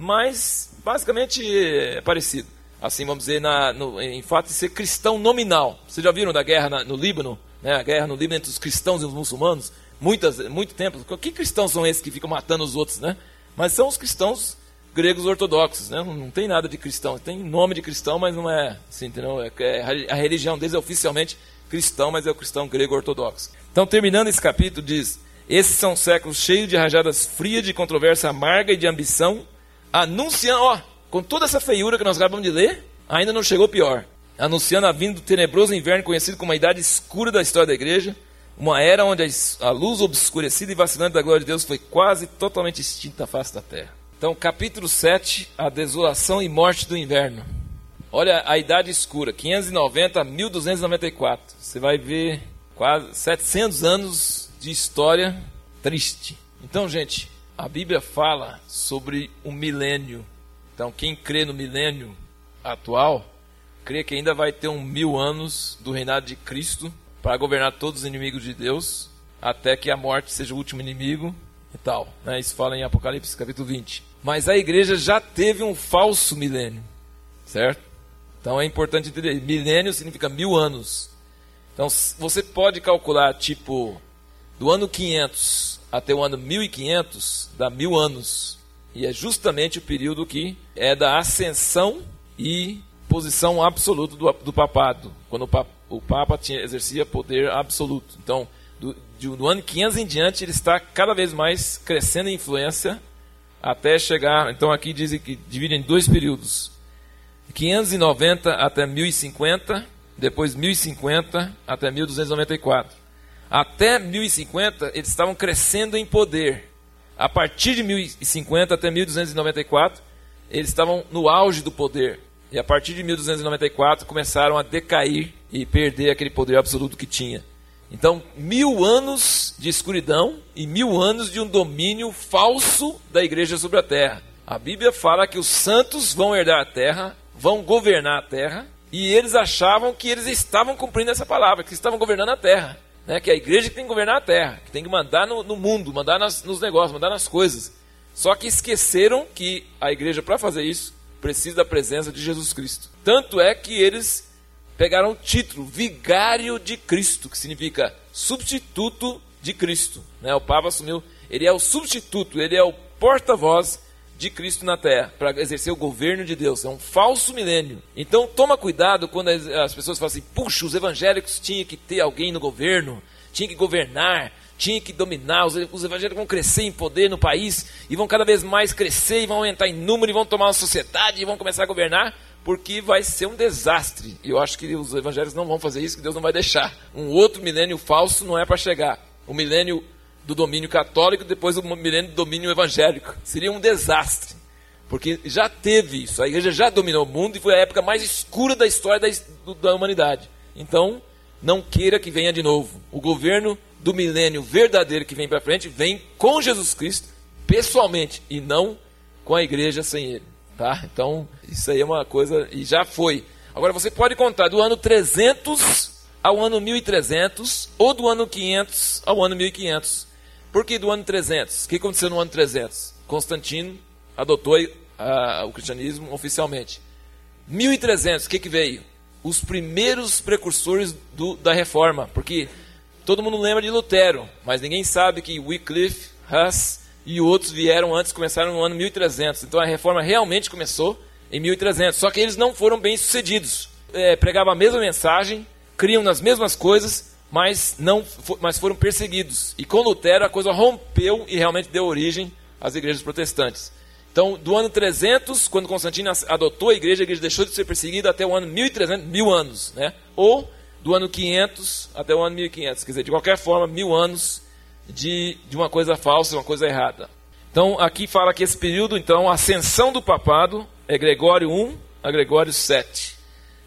Mas basicamente é parecido. Assim, vamos dizer, na, no, em fato de ser cristão nominal. Vocês já viram da guerra na, no Líbano? Né? A guerra no Líbano entre os cristãos e os muçulmanos? Muitas, muito tempo. Que cristãos são esses que ficam matando os outros, né? Mas são os cristãos gregos ortodoxos, né? Não, não tem nada de cristão. Tem nome de cristão, mas não é assim, entendeu? É, é, a religião deles é oficialmente cristão, mas é o cristão grego ortodoxo. Então, terminando esse capítulo, diz: esses são séculos cheios de rajadas frias, de controvérsia amarga e de ambição, anunciando, ó, com toda essa feiura que nós acabamos de ler, ainda não chegou pior, anunciando a vinda do tenebroso inverno, conhecido como a idade escura da história da igreja, uma era onde a luz obscurecida e vacilante da glória de Deus foi quase totalmente extinta da face da terra. Então, capítulo sete, a desolação e morte do inverno. Olha a idade escura, quinhentos e noventa a mil duzentos e noventa e quatro. Você vai ver quase setecentos anos de história triste. Então, gente, a Bíblia fala sobre o milênio. Então, quem crê no milênio atual, crê que ainda vai ter um mil anos do reinado de Cristo para governar todos os inimigos de Deus, até que a morte seja o último inimigo e tal. Né? Isso fala em Apocalipse capítulo vinte. Mas a igreja já teve um falso milênio, certo? Então é importante entender, milênio significa mil anos. Então você pode calcular, tipo, do ano quinhentos até o ano mil e quinhentos, dá mil anos. E é justamente o período que é da ascensão e posição absoluta do, do papado, quando o Papa, o Papa tinha, exercia poder absoluto. Então, do, do, do ano quinhentos em diante, ele está cada vez mais crescendo em influência, até chegar, então aqui dizem que divide em dois períodos, quinhentos e noventa até mil e cinquenta, depois mil e cinquenta até mil duzentos e noventa e quatro. Até mil e cinquenta, eles estavam crescendo em poder. A partir de mil e cinquenta até mil duzentos e noventa e quatro, eles estavam no auge do poder. E a partir de mil duzentos e noventa e quatro, começaram a decair e perder aquele poder absoluto que tinha. Então, mil anos de escuridão e mil anos de um domínio falso da igreja sobre a terra. A Bíblia fala que os santos vão herdar a terra, vão governar a terra, e eles achavam que eles estavam cumprindo essa palavra, que estavam governando a terra. Né? Que é a igreja que tem que governar a terra, que tem que mandar no, no mundo, mandar nas, nos negócios, mandar nas coisas. Só que esqueceram que a igreja, para fazer isso, precisa da presença de Jesus Cristo. Tanto é que eles pegaram o título vigário de Cristo, que significa substituto de Cristo. Né? O Papa assumiu, ele é o substituto, ele é o porta-voz de Cristo na terra, para exercer o governo de Deus. É um falso milênio. Então toma cuidado quando as, as pessoas falam assim, puxa, os evangélicos tinham que ter alguém no governo, tinha que governar, tinha que dominar, os, os evangélicos vão crescer em poder no país, e vão cada vez mais crescer, e vão aumentar em número, e vão tomar uma sociedade, e vão começar a governar, porque vai ser um desastre. E eu acho que os evangélicos não vão fazer isso, que Deus não vai deixar. Um outro milênio falso não é para chegar. O milênio do domínio católico, depois o milênio do domínio evangélico. Seria um desastre, porque já teve isso. A igreja já dominou o mundo e foi a época mais escura da história da, da humanidade. Então, não queira que venha de novo. O governo do milênio verdadeiro que vem para frente, vem com Jesus Cristo, pessoalmente, e não com a igreja sem ele. Tá? Então, isso aí é uma coisa, e já foi. Agora, você pode contar do ano trezentos ao ano mil e trezentos, ou do ano quinhentos ao ano mil e quinhentos. Por que do ano trezentos? O que aconteceu no ano trezentos? Constantino adotou a, o cristianismo oficialmente. mil e trezentos, o que, que veio? Os primeiros precursores do, da reforma, porque todo mundo lembra de Lutero, mas ninguém sabe que Wycliffe, Hus e outros vieram antes, começaram no ano mil e trezentos. Então a reforma realmente começou em mil e trezentos, só que eles não foram bem sucedidos. É, pregavam a mesma mensagem, criam nas mesmas coisas, mas, não, mas foram perseguidos. E com Lutero a coisa rompeu e realmente deu origem às igrejas protestantes. Então, do ano trezentos, quando Constantino adotou a igreja, a igreja deixou de ser perseguida até o ano mil e trezentos, mil anos. Né? Ou do ano quinhentos até o ano mil e quinhentos. Quer dizer, de qualquer forma, mil anos de, de uma coisa falsa, uma coisa errada. Então, aqui fala que esse período, então, a ascensão do papado é Gregório I a Gregório sete.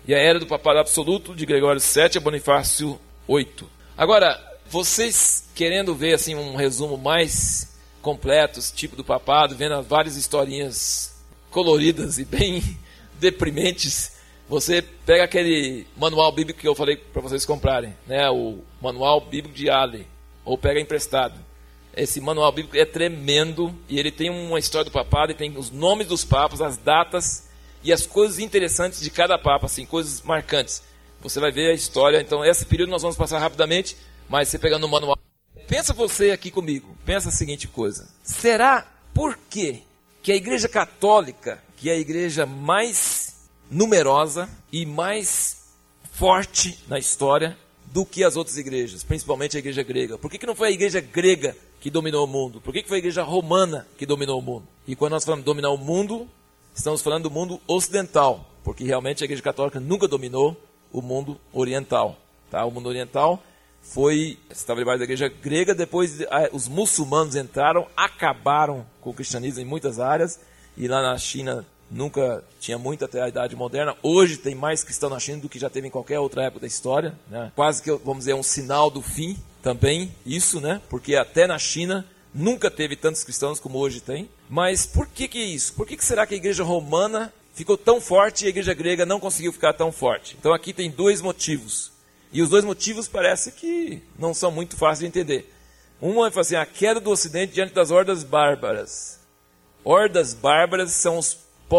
e a era do papado absoluto de Gregório sete a Bonifácio oito. Agora, vocês querendo ver assim um resumo mais completo, esse tipo do papado, vendo as várias historinhas coloridas e bem deprimentes, você pega aquele manual bíblico que eu falei para vocês comprarem, né? O manual bíblico de Ale, ou pega emprestado. Esse manual bíblico é tremendo e ele tem uma história do papado, e tem os nomes dos papas, as datas e as coisas interessantes de cada papa, assim, coisas marcantes. Você vai ver a história. Então, esse período nós vamos passar rapidamente, mas você pegando o manual. Pensa você aqui comigo, pensa a seguinte coisa. Será por quê que a Igreja Católica, que é a igreja mais numerosa e mais forte na história do que as outras igrejas, principalmente a igreja grega? Por que que não foi a igreja grega que dominou o mundo? Por que que foi a igreja romana que dominou o mundo? E quando nós falamos dominar o mundo, estamos falando do mundo ocidental, porque realmente a igreja católica nunca dominou o mundo oriental. Tá? O mundo oriental foi, estava debaixo da igreja grega, depois os muçulmanos entraram, acabaram com o cristianismo em muitas áreas, e lá na China nunca tinha muito até a Idade Moderna. Hoje tem mais cristão na China do que já teve em qualquer outra época da história, né? Quase que, vamos dizer, um sinal do fim também, isso, né? Porque até na China nunca teve tantos cristãos como hoje tem. Mas por que que isso? Por que que será que a igreja romana ficou tão forte e a igreja grega não conseguiu ficar tão forte? Então aqui tem dois motivos. E os dois motivos parece que não são muito fáceis de entender. Um é assim, a queda do Ocidente diante das hordas bárbaras. Hordas bárbaras são os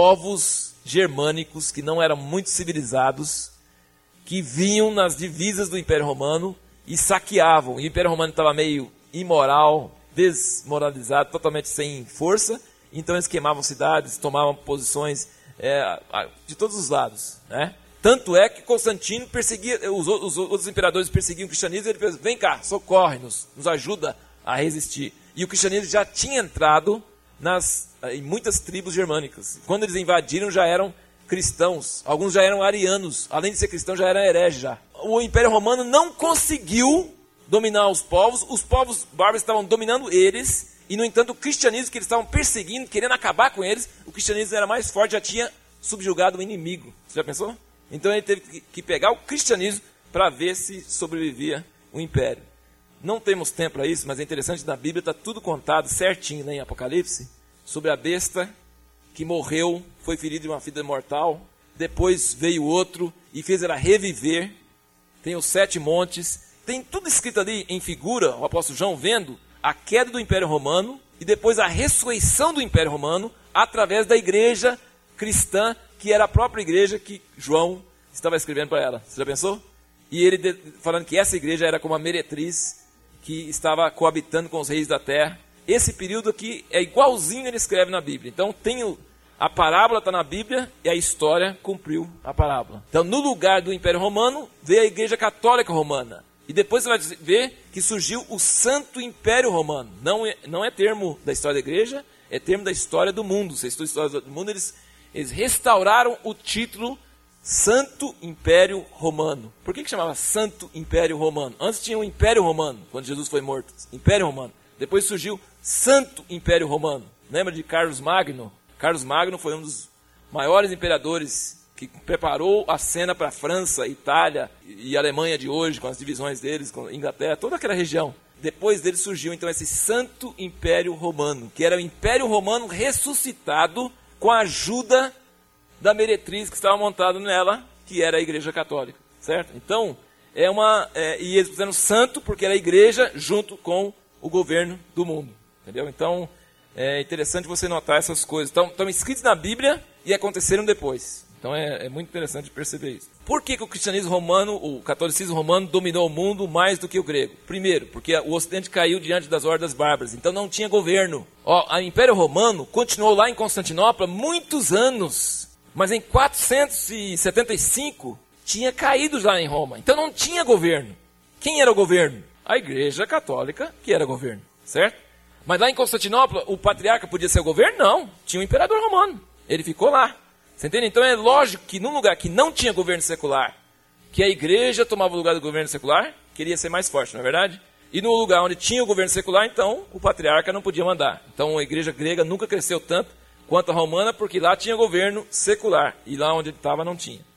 povos germânicos que não eram muito civilizados, que vinham nas divisas do Império Romano e saqueavam. E o Império Romano estava meio imoral, desmoralizado, totalmente sem força. Então eles queimavam cidades, tomavam posições é, de todos os lados, né? Tanto é que Constantino perseguia, os, os, os outros imperadores perseguiam o cristianismo, e ele fez, vem cá, socorre-nos, nos ajuda a resistir. E o cristianismo já tinha entrado nas, em muitas tribos germânicas. Quando eles invadiram, já eram cristãos, alguns já eram arianos, além de ser cristãos, já eram hereges já. O Império Romano não conseguiu dominar os povos, os povos bárbaros estavam dominando eles, e no entanto o cristianismo que eles estavam perseguindo, querendo acabar com eles, o cristianismo era mais forte, já tinha subjugado o inimigo. Você já pensou? Então ele teve que pegar o cristianismo para ver se sobrevivia o império. Não temos tempo para isso, mas é interessante, na Bíblia está tudo contado certinho, né, em Apocalipse, sobre a besta que morreu, foi ferido de uma ferida mortal, depois veio outro e fez ela reviver. Tem os sete montes, tem tudo escrito ali em figura, o apóstolo João vendo a queda do Império Romano e depois a ressurreição do Império Romano através da igreja cristã, que era a própria igreja que João estava escrevendo para ela. Você já pensou? E ele de, falando que essa igreja era como a meretriz que estava coabitando com os reis da terra. Esse período aqui é igualzinho ele escreve na Bíblia. Então tem o, a parábola está na Bíblia e a história cumpriu a parábola. Então no lugar do Império Romano veio a Igreja Católica Romana. E depois você vai ver que surgiu o Santo Império Romano. Não é, não é termo da história da igreja, é termo da história do mundo. Você estuda a história do mundo, eles, eles restauraram o título Santo Império Romano. Por que que chamava Santo Império Romano? Antes tinha o Império Romano, quando Jesus foi morto. Império Romano. Depois surgiu Santo Império Romano. Lembra de Carlos Magno? Carlos Magno foi um dos maiores imperadores que preparou a cena para a França, Itália e Alemanha de hoje, com as divisões deles, com a Inglaterra, toda aquela região. Depois dele surgiu então esse Santo Império Romano, que era o Império Romano ressuscitado com a ajuda da meretriz que estava montada nela, que era a Igreja Católica, certo? Então, é uma é, e eles fizeram santo porque era a igreja junto com o governo do mundo, entendeu? Então, é interessante você notar essas coisas. Estão, estão escritas na Bíblia e aconteceram depois. Então é, é muito interessante perceber isso. Por que que o cristianismo romano, o catolicismo romano dominou o mundo mais do que o grego? Primeiro, porque o Ocidente caiu diante das hordas bárbaras, então não tinha governo. Ó, o Império Romano continuou lá em Constantinopla muitos anos, mas em quatrocentos e setenta e cinco tinha caído já em Roma, então não tinha governo. Quem era o governo? A Igreja Católica, que era governo, certo? Mas lá em Constantinopla, o patriarca podia ser o governo? Não, tinha o imperador romano, ele ficou lá. Você entende? Então é lógico que num lugar que não tinha governo secular, que a igreja tomava o lugar do governo secular, queria ser mais forte, não é verdade? E no lugar onde tinha o governo secular, então o patriarca não podia mandar. Então a igreja grega nunca cresceu tanto quanto a romana, porque lá tinha governo secular, e lá onde ele estava não tinha.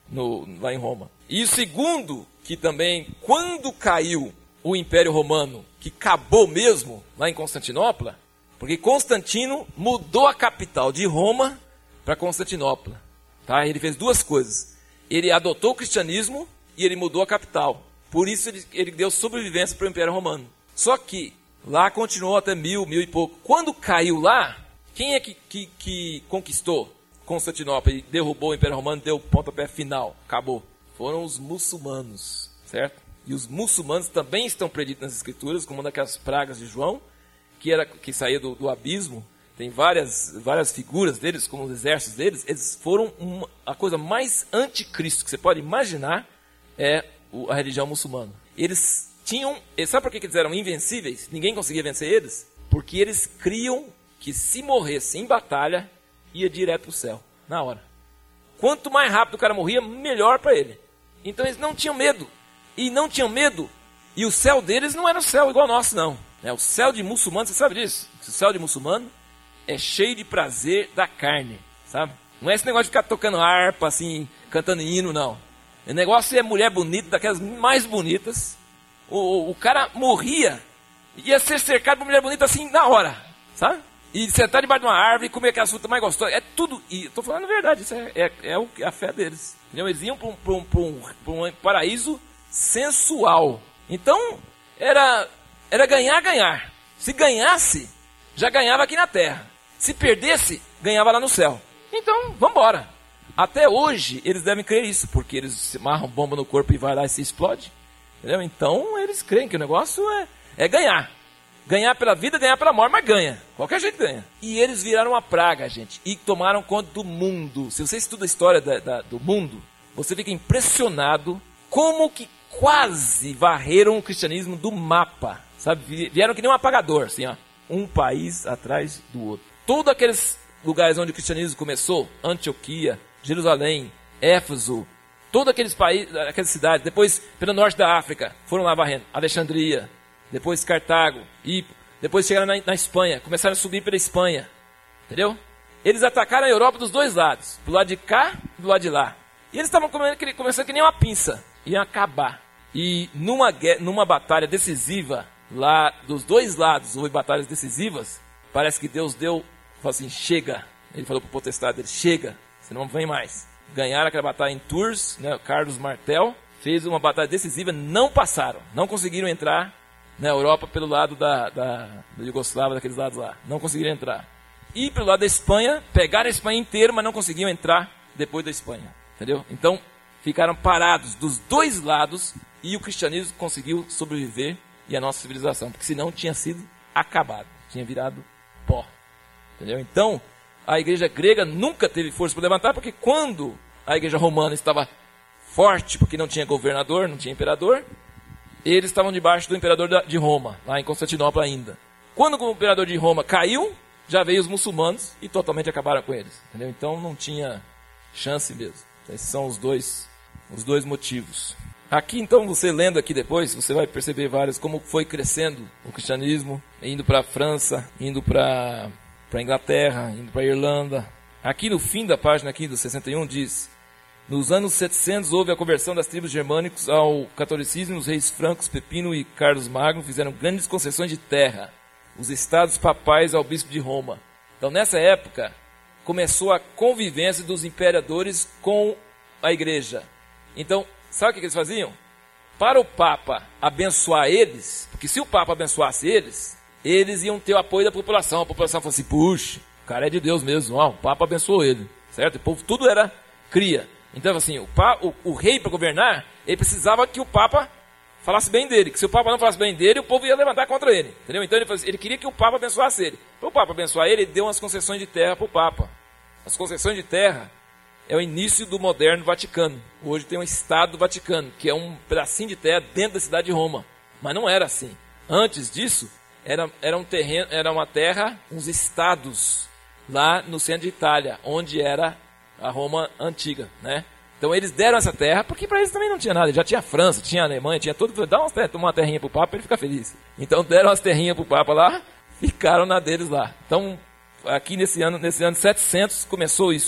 no, lá em Roma. E o segundo, que também, quando caiu o Império Romano, que acabou mesmo lá em Constantinopla, porque Constantino mudou a capital de Roma para Constantinopla. Tá? Ele fez duas coisas. Ele adotou o cristianismo e ele mudou a capital. Por isso ele, ele deu sobrevivência para o Império Romano. Só que lá continuou até mil, mil e pouco. Quando caiu lá, quem é que, que, que conquistou Constantinopla e derrubou o Império Romano, deu o pontapé final? Acabou. Foram os muçulmanos, certo? E os muçulmanos também estão preditos nas Escrituras, como uma daquelas pragas de João, que, era, que saía do, do abismo. Tem várias, várias figuras deles, como os exércitos deles. Eles foram uma, a coisa mais anticristo que você pode imaginar é o, a religião muçulmana. Eles tinham... Sabe por que eles eram invencíveis? Ninguém conseguia vencer eles? Porque eles criam que se morresse em batalha, ia direto para o céu, na hora. Quanto mais rápido o cara morria, melhor para ele. Então eles não tinham medo. E não tinham medo. E o céu deles não era o céu igual ao nosso, não. É o céu de muçulmano, você sabe disso? O céu de muçulmano é cheio de prazer da carne, sabe? Não é esse negócio de ficar tocando harpa, assim, cantando hino, não. O negócio é mulher bonita, daquelas mais bonitas. O, o, o cara morria, ia ser cercado por mulher bonita assim, na hora, sabe? E sentar debaixo de uma árvore e comer aquela fruta mais gostosa. É tudo, e estou falando a verdade, isso é, é, é, o, é a fé deles. Entendeu? Eles iam para um, um, um, um paraíso sensual. Então, era, era ganhar, ganhar. Se ganhasse, já ganhava aqui na terra. Se perdesse, ganhava lá no céu. Então, vamos embora. Até hoje, eles devem crer isso, porque eles se amarram bomba no corpo e vai lá e se explode. Entendeu? Então, eles creem que o negócio é, é ganhar. Ganhar pela vida, ganhar pela morte, mas ganha. Qualquer jeito ganha. E eles viraram uma praga, gente, e tomaram conta do mundo. Se você estuda a história da, da, do mundo, você fica impressionado como que quase varreram o cristianismo do mapa. Sabe? Vieram que nem um apagador, assim, ó. Um país atrás do outro. Todos aqueles lugares onde o cristianismo começou, Antioquia, Jerusalém, Éfeso, todos aqueles países, aquelas cidades, depois pelo norte da África, foram lá varrendo. Alexandria, depois Cartago, e depois chegaram na, na Espanha, começaram a subir pela Espanha, entendeu? Eles atacaram a Europa dos dois lados, do lado de cá e do lado de lá. E eles estavam começando que nem uma pinça, iam acabar. E numa, numa batalha decisiva, lá dos dois lados houve batalhas decisivas, parece que Deus deu, falou assim, chega. Ele falou para o potestade dele, chega, você não vem mais. Ganharam aquela batalha em Tours, né? Carlos Martel fez uma batalha decisiva, não passaram, não conseguiram entrar na Europa pelo lado da, da, da Iugoslávia, daqueles lados lá, não conseguiram entrar. E pelo lado da Espanha, pegaram a Espanha inteira, mas não conseguiam entrar depois da Espanha, entendeu? Então, ficaram parados dos dois lados e o cristianismo conseguiu sobreviver e a nossa civilização, porque senão tinha sido acabado, tinha virado pó, entendeu? Então, a igreja grega nunca teve força para levantar, porque quando a igreja romana estava forte, porque não tinha governador, não tinha imperador, eles estavam debaixo do imperador de Roma, lá em Constantinopla ainda. Quando o imperador de Roma caiu, já veio os muçulmanos e totalmente acabaram com eles, entendeu? Então não tinha chance mesmo. Esses são os dois, os dois motivos. Aqui então, você lendo aqui depois, você vai perceber vários, como foi crescendo o cristianismo, indo para a França, indo para a Inglaterra, indo para a Irlanda. Aqui no fim da página aqui do sessenta e um diz: nos anos setecentos houve a conversão das tribos germânicas ao catolicismo. Os reis francos Pepino e Carlos Magno fizeram grandes concessões de terra, os estados papais ao bispo de Roma. Então nessa época começou a convivência dos imperadores com a igreja. Então, sabe o que eles faziam? Para o Papa abençoar eles, porque se o Papa abençoasse eles, eles iam ter o apoio da população. A população falou assim, puxa, o cara é de Deus mesmo, ó, o Papa abençoou ele, certo? O povo tudo era cria. Então, assim, o, pa, o, o rei para governar, ele precisava que o Papa falasse bem dele, que se o Papa não falasse bem dele, o povo ia levantar contra ele, entendeu? Então ele, ele queria que o Papa abençoasse ele. Para o Papa abençoar ele, ele deu umas concessões de terra para o Papa. As concessões de terra é o início do moderno Vaticano. Hoje tem um Estado do Vaticano, que é um pedacinho de terra dentro da cidade de Roma. Mas não era assim. Antes disso, era, era, um terreno, era uma terra, uns estados lá no centro de Itália, onde era a Roma antiga, né? Então eles deram essa terra, porque para eles também não tinha nada. Já tinha a França, tinha a Alemanha, tinha tudo. Dá uma, uma terrinha para o Papa, ele fica feliz. Então deram as terrinhas para o Papa lá, ficaram na deles lá. Então aqui nesse ano, nesse ano setecentos começou isso.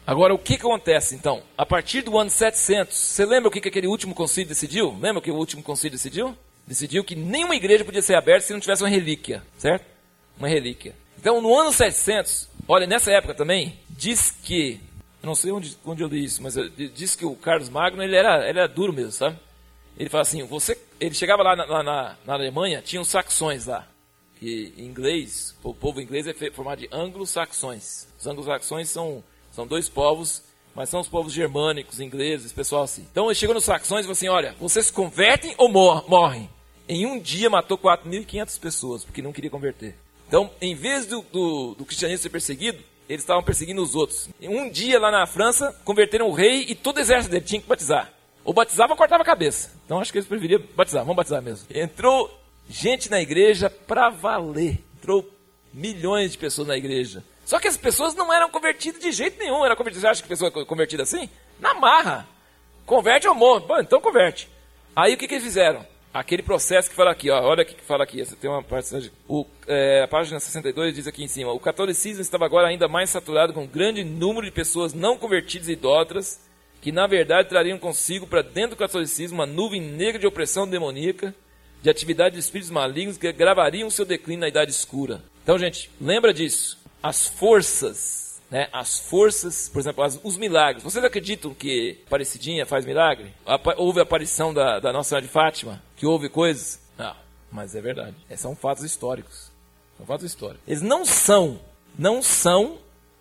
Agora, o que, que acontece, então? A partir do ano setecentos, você lembra o que, que aquele último concílio decidiu? Lembra o que o último concílio decidiu? Decidiu que nenhuma igreja podia ser aberta se não tivesse uma relíquia, certo? Uma relíquia. Então, no ano setecentos, olha, nessa época também, diz que, eu não sei onde, onde eu li isso, mas diz que o Carlos Magno, ele era, ele era duro mesmo, sabe? Ele fala assim, você, ele chegava lá na, lá na, na Alemanha, tinha os saxões lá, que em inglês, o povo inglês é formado de anglo-saxões. Os anglo-saxões são, são dois povos, mas são os povos germânicos, ingleses, pessoal assim. Então ele chegou nos saxões e falou assim, olha, vocês se convertem ou mor morrem? Em um dia matou quatro mil e quinhentas pessoas, porque não queria converter. Então, em vez do, do, do cristianismo ser perseguido, eles estavam perseguindo os outros. Um dia lá na França, converteram o rei e todo o exército dele tinha que batizar. Ou batizava ou cortava a cabeça. Então acho que eles preferiam batizar, vamos batizar mesmo. Entrou gente na igreja pra valer. Entrou milhões de pessoas na igreja. Só que as pessoas não eram convertidas de jeito nenhum. Era convertida. Você acha que a pessoa é convertida assim? Na marra. Converte ou morre. Bom, então converte. Aí o que, que eles fizeram? Aquele processo que fala aqui, ó, olha o que fala aqui. Você tem uma parte, o, é, a página sessenta e dois diz aqui em cima: o catolicismo estava agora ainda mais saturado com um grande número de pessoas não convertidas e idólatras, que na verdade trariam consigo para dentro do catolicismo uma nuvem negra de opressão demoníaca, de atividade de espíritos malignos que gravariam o seu declínio na Idade Escura. Então, gente, lembra disso. As forças, né? As forças, por exemplo, as, os milagres. Vocês acreditam que Aparecidinha faz milagre? Apa, houve a aparição da, da Nossa Senhora de Fátima? Que houve coisas? Não, mas é verdade. Esses são fatos históricos. São fatos históricos. Eles não são, não são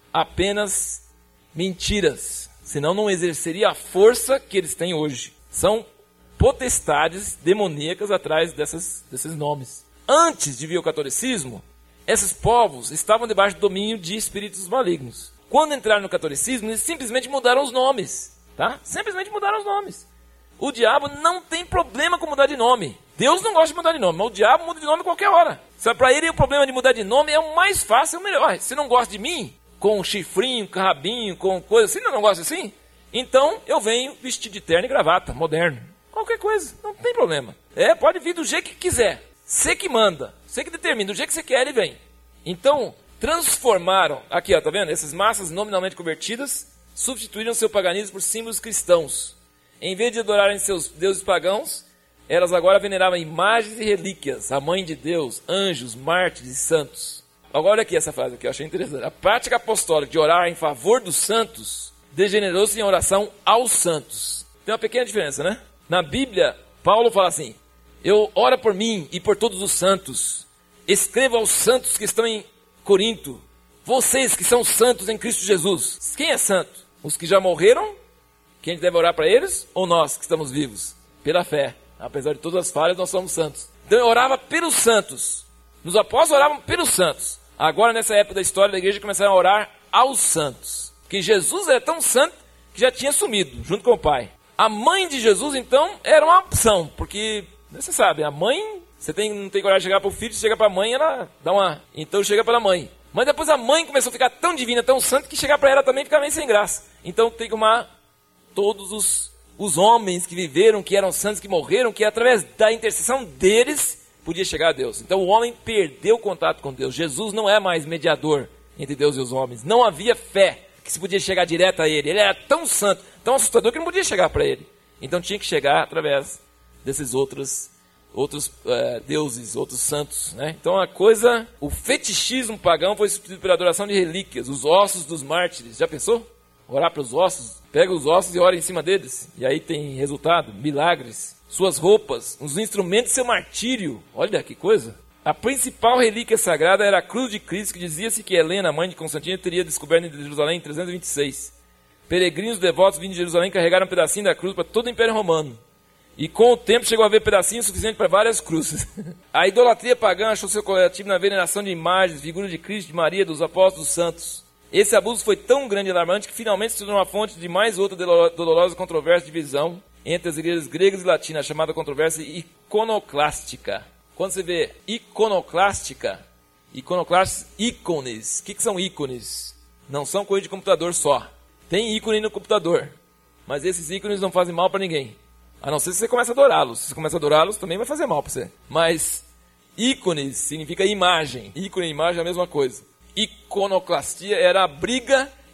apenas mentiras. Senão não exerceria a força que eles têm hoje. São potestades demoníacas atrás dessas, desses nomes. Antes de vir o catolicismo, esses povos estavam debaixo do domínio de espíritos malignos. Quando entraram no catolicismo, eles simplesmente mudaram os nomes. Tá? Simplesmente mudaram os nomes. O diabo não tem problema com mudar de nome. Deus não gosta de mudar de nome, mas o diabo muda de nome a qualquer hora. Para ele, o problema de mudar de nome é o mais fácil, é o melhor. Se não gosta de mim, com chifrinho, com rabinho, com coisa assim, não, não gosta assim? Então, eu venho vestido de terno e gravata, moderno. Qualquer coisa, não tem problema. É, pode vir do jeito que quiser. Você que manda, você que determina, do jeito que você quer, ele vem. Então, transformaram, aqui ó, tá vendo? Essas massas nominalmente convertidas substituíram seu paganismo por símbolos cristãos. Em vez de adorarem seus deuses pagãos, elas agora veneravam imagens e relíquias, a mãe de Deus, anjos, mártires e santos. Agora olha aqui essa frase que eu achei interessante. A prática apostólica de orar em favor dos santos degenerou-se em oração aos santos. Tem uma pequena diferença, né? Na Bíblia, Paulo fala assim: eu oro por mim e por todos os santos. Escrevo aos santos que estão em Corinto. Vocês que são santos em Cristo Jesus. Quem é santo? Os que já morreram? Quem deve orar para eles? Ou nós que estamos vivos? Pela fé. Apesar de todas as falhas, nós somos santos. Então eu orava pelos santos. Nos apóstolos oravam pelos santos. Agora, nessa época da história da igreja, começaram a orar aos santos. Porque Jesus era tão santo que já tinha sumido, junto com o Pai. A mãe de Jesus, então, era uma opção. Porque, você sabe, a mãe, você tem, não tem coragem de chegar para o filho, você chega para a mãe, ela dá uma... Então chega para a mãe. Mas depois a mãe começou a ficar tão divina, tão santa, que chegar para ela também ficava meio sem graça. Então tem que amar todos os, os homens que viveram, que eram santos, que morreram, que através da intercessão deles podia chegar a Deus. Então o homem perdeu o contato com Deus. Jesus não é mais mediador entre Deus e os homens. Não havia fé que se podia chegar direto a ele. Ele era tão santo, tão assustador que não podia chegar para ele. Então tinha que chegar através desses outros, outros é, deuses, outros santos, né? Então a coisa, o fetichismo pagão foi substituído pela adoração de relíquias, os ossos dos mártires. Já pensou? Orar para os ossos? Pega os ossos e ora em cima deles. E aí tem resultado, milagres. Suas roupas, os instrumentos de seu martírio. Olha que coisa. A principal relíquia sagrada era a cruz de Cristo, que dizia-se que Helena, mãe de Constantino, teria descoberto em Jerusalém em trezentos e vinte e seis. Peregrinos devotos vindo de Jerusalém carregaram um pedacinho da cruz para todo o Império Romano. E com o tempo chegou a haver pedacinho suficiente para várias cruzes. A idolatria pagã achou seu coletivo na veneração de imagens, figuras de Cristo, de Maria, dos apóstolos, dos santos. Esse abuso foi tão grande e alarmante que finalmente se tornou uma fonte de mais outra dolorosa controvérsia de divisão entre as igrejas gregas e latinas, chamada controvérsia iconoclástica. Quando você vê iconoclástica, iconoclastos, ícones. O que, que são ícones? Não são coisa de computador só. Tem ícone no computador, mas esses ícones não fazem mal para ninguém. A não ser se você começa a adorá-los. Se você começa a adorá-los, também vai fazer mal para você. Mas ícones significa imagem. Ícone e imagem é a mesma coisa. Iconoclastia era a briga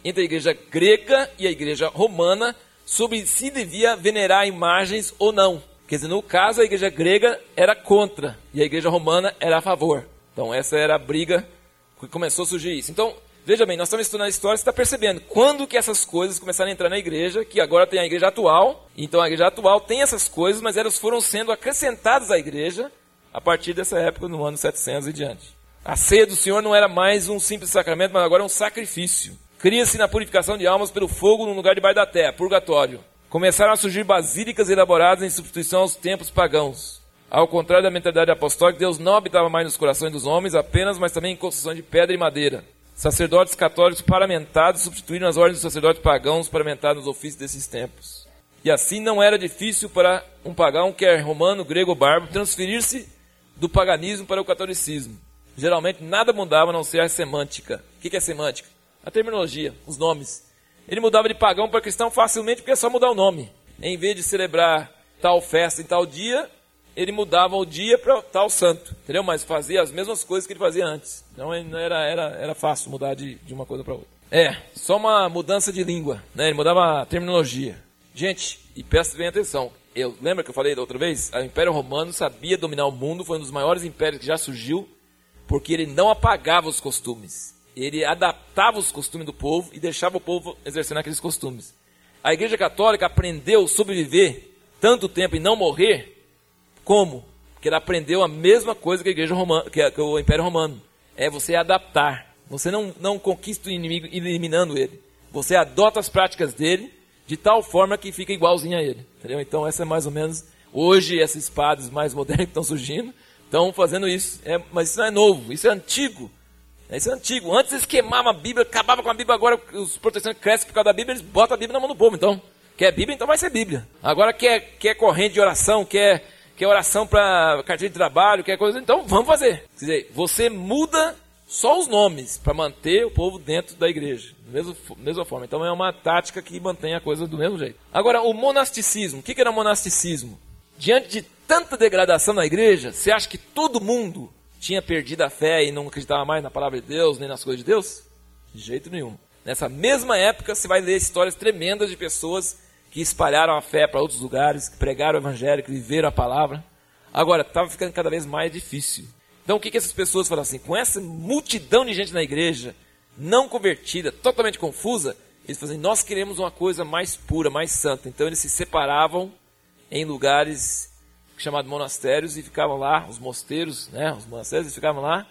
entre a igreja grega e a igreja romana sobre se devia venerar imagens ou não. Quer dizer, no caso, a igreja grega era contra e a igreja romana era a favor. Então, essa era a briga que começou a surgir isso. Então, veja bem, nós estamos estudando a história, você está percebendo quando que essas coisas começaram a entrar na igreja, que agora tem a igreja atual. Então, a igreja atual tem essas coisas, mas elas foram sendo acrescentadas à igreja a partir dessa época, no ano setecentos e diante. A ceia do Senhor não era mais um simples sacramento, mas agora é um sacrifício. Cria-se na purificação de almas pelo fogo no lugar debaixo da terra, purgatório. Começaram a surgir basílicas elaboradas em substituição aos templos pagãos. Ao contrário da mentalidade apostólica, Deus não habitava mais nos corações dos homens apenas, mas também em construções de pedra e madeira. Sacerdotes católicos paramentados substituíram as ordens dos sacerdotes pagãos paramentados nos ofícios desses tempos. E assim não era difícil para um pagão, quer romano, grego ou bárbaro, transferir-se do paganismo para o catolicismo. Geralmente nada mudava a não ser a semântica. O que é semântica? A terminologia, os nomes. Ele mudava de pagão para cristão facilmente porque é só mudar o nome. Em vez de celebrar tal festa em tal dia, ele mudava o dia para tal santo. Entendeu? Mas fazia as mesmas coisas que ele fazia antes. Então era, era, era fácil mudar de, de uma coisa para outra. É, só uma mudança de língua. Né? Ele mudava a terminologia. Gente, e presta bem atenção. Eu, lembra que eu falei da outra vez? O Império Romano sabia dominar o mundo, foi um dos maiores impérios que já surgiu, porque ele não apagava os costumes. Ele adaptava os costumes do povo e deixava o povo exercendo aqueles costumes. A Igreja Católica aprendeu a sobreviver tanto tempo e não morrer, como? Porque ela aprendeu a mesma coisa que a Igreja Romana, que, a, que o Império Romano. É você adaptar. Você não, não conquista o inimigo eliminando ele. Você adota as práticas dele de tal forma que fica igualzinho a ele. Entendeu? Então essa é mais ou menos... Hoje esses padres mais modernos que estão surgindo estão fazendo isso. É, mas isso não é novo, isso é antigo. Isso é antigo. Antes eles queimavam a Bíblia, acabavam com a Bíblia. Agora os protestantes crescem por causa da Bíblia, eles botam a Bíblia na mão do povo. Então, quer Bíblia, então vai ser Bíblia. Agora quer, quer corrente de oração, quer, quer oração para carteira de trabalho, quer coisa, então vamos fazer. Quer dizer, você muda só os nomes para manter o povo dentro da igreja. Da mesma, mesma forma. Então é uma tática que mantém a coisa do mesmo jeito. Agora, o monasticismo. O que era monasticismo? Diante de tanta degradação na igreja, você acha que todo mundo tinha perdido a fé e não acreditava mais na palavra de Deus, nem nas coisas de Deus? De jeito nenhum. Nessa mesma época, você vai ler histórias tremendas de pessoas que espalharam a fé para outros lugares, que pregaram o evangelho, que viveram a palavra. Agora, estava ficando cada vez mais difícil. Então, o que, que essas pessoas falam assim? Com essa multidão de gente na igreja, não convertida, totalmente confusa, eles falam assim, nós queremos uma coisa mais pura, mais santa. Então, eles se separavam em lugares chamados monastérios e ficavam lá, os mosteiros, né, os monastérios, eles ficavam lá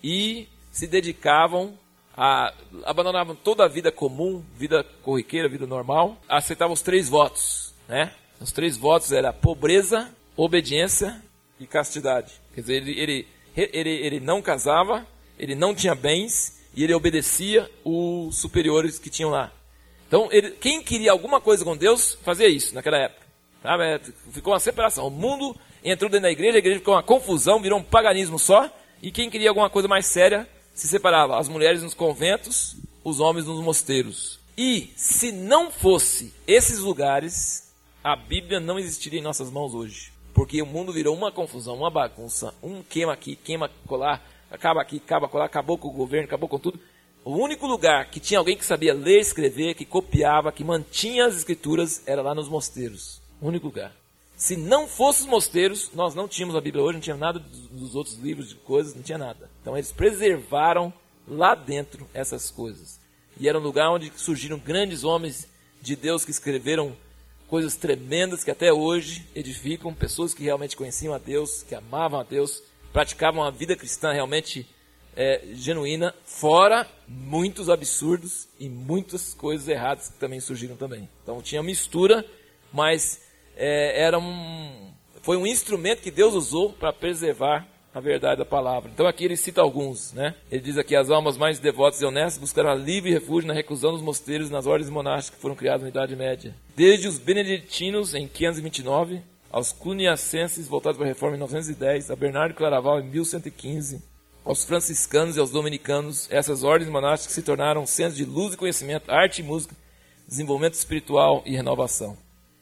e se dedicavam a, abandonavam toda a vida comum, vida corriqueira, vida normal, aceitavam os três votos, né? Os três votos eram pobreza, obediência e castidade. Quer dizer, ele, ele, ele, ele não casava, ele não tinha bens e ele obedecia os superiores que tinham lá. Então, ele, quem queria alguma coisa com Deus, fazia isso naquela época. Ficou uma separação. O mundo entrou dentro da igreja, a igreja ficou uma confusão, virou um paganismo só, e quem queria alguma coisa mais séria se separava. As mulheres nos conventos, os homens nos mosteiros. E se não fosse esses lugares, a Bíblia não existiria em nossas mãos hoje. Porque o mundo virou uma confusão, uma bagunça. Um queima aqui, queima colar, acaba aqui, acaba colar, acabou com o governo, acabou com tudo. O único lugar que tinha alguém que sabia ler, escrever, que copiava, que mantinha as escrituras, era lá nos mosteiros. O único lugar. Se não fossem os mosteiros, nós não tínhamos a Bíblia hoje, não tinha nada dos outros livros de coisas, não tinha nada. Então eles preservaram lá dentro essas coisas. E era um lugar onde surgiram grandes homens de Deus que escreveram coisas tremendas que até hoje edificam, pessoas que realmente conheciam a Deus, que amavam a Deus, praticavam a vida cristã realmente é, genuína, fora muitos absurdos e muitas coisas erradas que também surgiram também. Então tinha mistura, mas é, era um, foi um instrumento que Deus usou para preservar a verdade da palavra. Então aqui ele cita alguns, né? Ele diz aqui, as almas mais devotas e honestas buscaram alívio e refúgio na reclusão dos mosteiros nas ordens monásticas que foram criadas na Idade Média. Desde os beneditinos em quinhentos e vinte e nove, aos cluniacenses voltados para a Reforma em novecentos e dez, a Bernardo Claraval em mil cento e quinze, aos franciscanos e aos dominicanos, essas ordens monásticas se tornaram centros de luz e conhecimento, arte e música, desenvolvimento espiritual e renovação.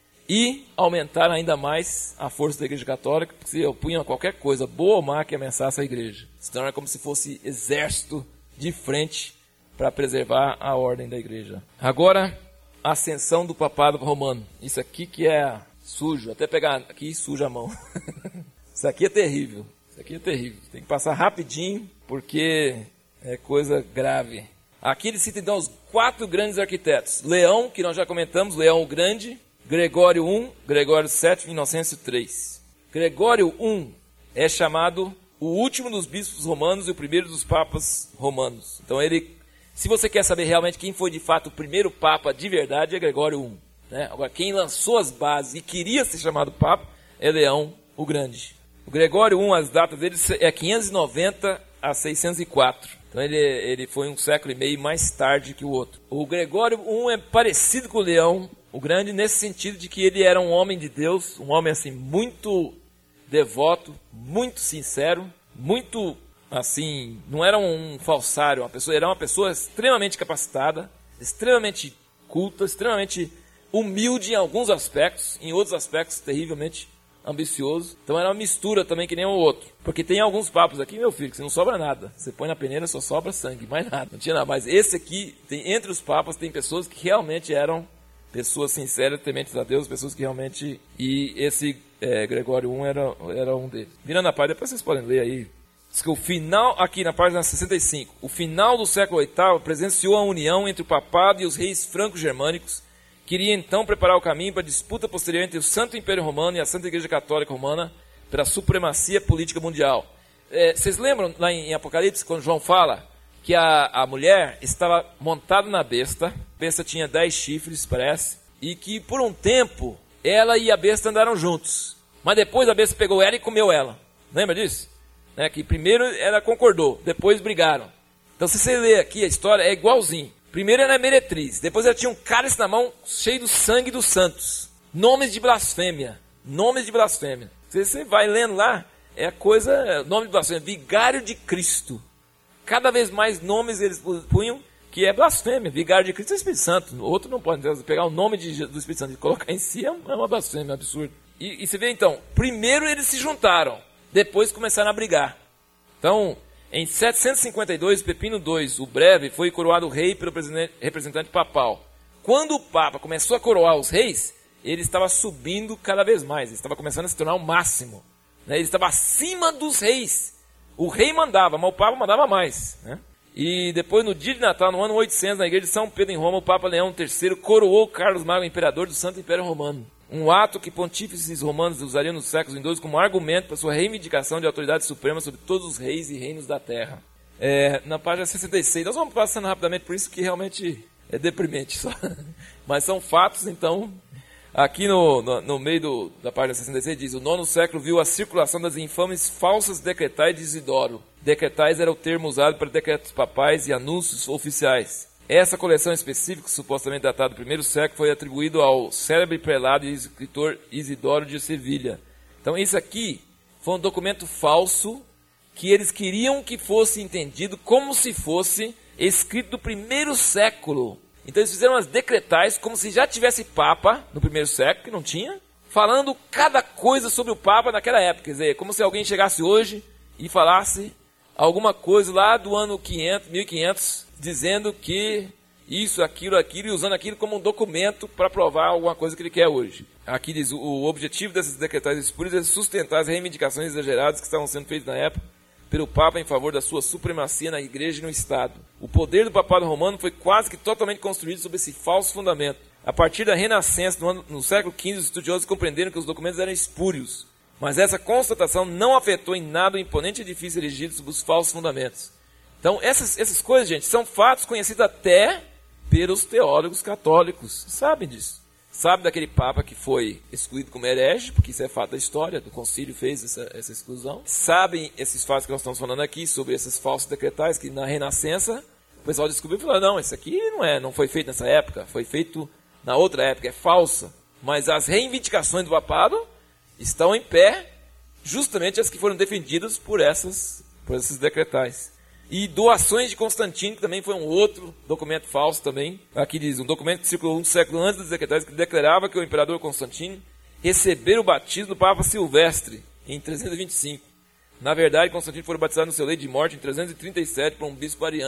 E aumentaram ainda mais a força da Igreja Católica, porque se opunham a qualquer coisa, boa ou má, que ameaçasse a Igreja. Então era como se fosse exército de frente para preservar a ordem da igreja. Agora, a ascensão do papado romano. Isso aqui que é sujo, até pegar aqui suja a mão. Isso aqui é terrível, isso aqui é terrível. Tem que passar rapidinho, porque é coisa grave. Aqui ele cita então os quatro grandes arquitetos. Leão, que nós já comentamos, Leão o Grande, Gregório I, Gregório sétimo, Inocêncio três. Gregório I é chamado o último dos bispos romanos e o primeiro dos papas romanos. Então ele, se você quer saber realmente quem foi de fato o primeiro papa de verdade, é Gregório I. Né? Agora, quem lançou as bases e queria ser chamado papa é Leão o Grande. O Gregório I, as datas dele é quinhentos e noventa a seiscentos e quatro. Então ele, ele foi um século e meio mais tarde que o outro. O Gregório I é parecido com o Leão o Grande nesse sentido de que ele era um homem de Deus, um homem assim muito devoto, muito sincero, muito assim, não era um falsário, uma pessoa, era uma pessoa extremamente capacitada, extremamente culta, extremamente humilde em alguns aspectos, em outros aspectos terrivelmente ambicioso. Então era uma mistura também que nem o outro. Porque tem alguns papos aqui, meu filho, que não sobra nada. Você põe na peneira, só sobra sangue, mais nada. Não tinha nada. Mas esse aqui, tem, entre os papas, tem pessoas que realmente eram pessoas sinceras, tementes a Deus, pessoas que realmente... E esse é, Gregório I era, era um deles. Virando a página, depois vocês podem ler aí. Diz que o final, aqui na página sessenta e cinco, o final do século oitavo presenciou a união entre o papado e os reis franco-germânicos, que iria então preparar o caminho para a disputa posterior entre o Santo Império Romano e a Santa Igreja Católica Romana pela supremacia política mundial. É, vocês lembram lá em, em Apocalipse, quando João fala que a, a mulher estava montada na besta, a besta tinha dez chifres, parece, e que por um tempo ela e a besta andaram juntos, mas depois a besta pegou ela e comeu ela. Lembra disso? Né, que primeiro ela concordou, depois brigaram. Então se você ler aqui a história, é igualzinho. Primeiro era a meretriz, depois ela tinha um cálice na mão cheio do sangue dos santos. Nomes de blasfêmia, nomes de blasfêmia. Você vai lendo lá, é a coisa, nome de blasfêmia, vigário de Cristo. Cada vez mais nomes eles punham que é blasfêmia. Vigário de Cristo é o Espírito Santo, o outro não pode pegar o nome de, do Espírito Santo e colocar em si, é uma blasfêmia, é um absurdo. E, e você vê então, primeiro eles se juntaram, depois começaram a brigar. Então... Em setecentos e cinquenta e dois, Pepino dois, o Breve, foi coroado rei pelo representante papal. Quando o Papa começou a coroar os reis, ele estava subindo cada vez mais, ele estava começando a se tornar o máximo. Né? Ele estava acima dos reis. O rei mandava, mas o Papa mandava mais. Né? E depois, no dia de Natal, no ano oitocentos, na igreja de São Pedro em Roma, o Papa Leão terceiro coroou Carlos Magno, imperador do Santo Império Romano. Um ato que pontífices romanos usariam nos séculos vindouros como argumento para sua reivindicação de autoridade suprema sobre todos os reis e reinos da terra. É, na página sessenta e seis, nós vamos passando rapidamente por isso que realmente é deprimente só. Mas são fatos, então, aqui no, no, no meio do, da página sessenta e seis diz: o nono século viu a circulação das infames falsas decretais de Isidoro. Decretais era o termo usado para decretos papais e anúncios oficiais. Essa coleção específica, supostamente datada do primeiro século, foi atribuída ao célebre prelado e escritor Isidoro de Sevilha. Então isso aqui foi um documento falso que eles queriam que fosse entendido como se fosse escrito do primeiro século. Então eles fizeram as decretais como se já tivesse Papa no primeiro século, que não tinha, falando cada coisa sobre o Papa naquela época. Quer dizer, como se alguém chegasse hoje e falasse alguma coisa lá do ano quinhentos, mil e quinhentos, dizendo que isso, aquilo, aquilo, e usando aquilo como um documento para provar alguma coisa que ele quer hoje. Aqui diz, o objetivo dessas decretais espúrias é sustentar as reivindicações exageradas que estavam sendo feitas na época pelo Papa em favor da sua supremacia na Igreja e no Estado. O poder do papado romano foi quase que totalmente construído sobre esse falso fundamento. A partir da Renascença, no, ano, no século quinze, os estudiosos compreenderam que os documentos eram espúrios, mas essa constatação não afetou em nada o imponente edifício erigido sobre os falsos fundamentos. Então, essas, essas coisas, gente, são fatos conhecidos até pelos teólogos católicos. Sabem disso. Sabem daquele Papa que foi excluído como herege, porque isso é fato da história, do concílio fez essa, essa exclusão. Sabem esses fatos que nós estamos falando aqui, sobre esses falsos decretais, que na Renascença, o pessoal descobriu e falou, não, isso aqui não, é, não foi feito nessa época, foi feito na outra época, é falsa. Mas as reivindicações do papado estão em pé, justamente as que foram defendidas por, essas, por esses decretais. E doações de Constantino, que também foi um outro documento falso também. Aqui diz, um documento que circulou um século antes dos decretais, que declarava que o imperador Constantino recebera o batismo do Papa Silvestre, em trezentos e vinte e cinco. Na verdade, Constantino foi batizado no seu leito de morte em trezentos e trinta e sete por um bispo ariano.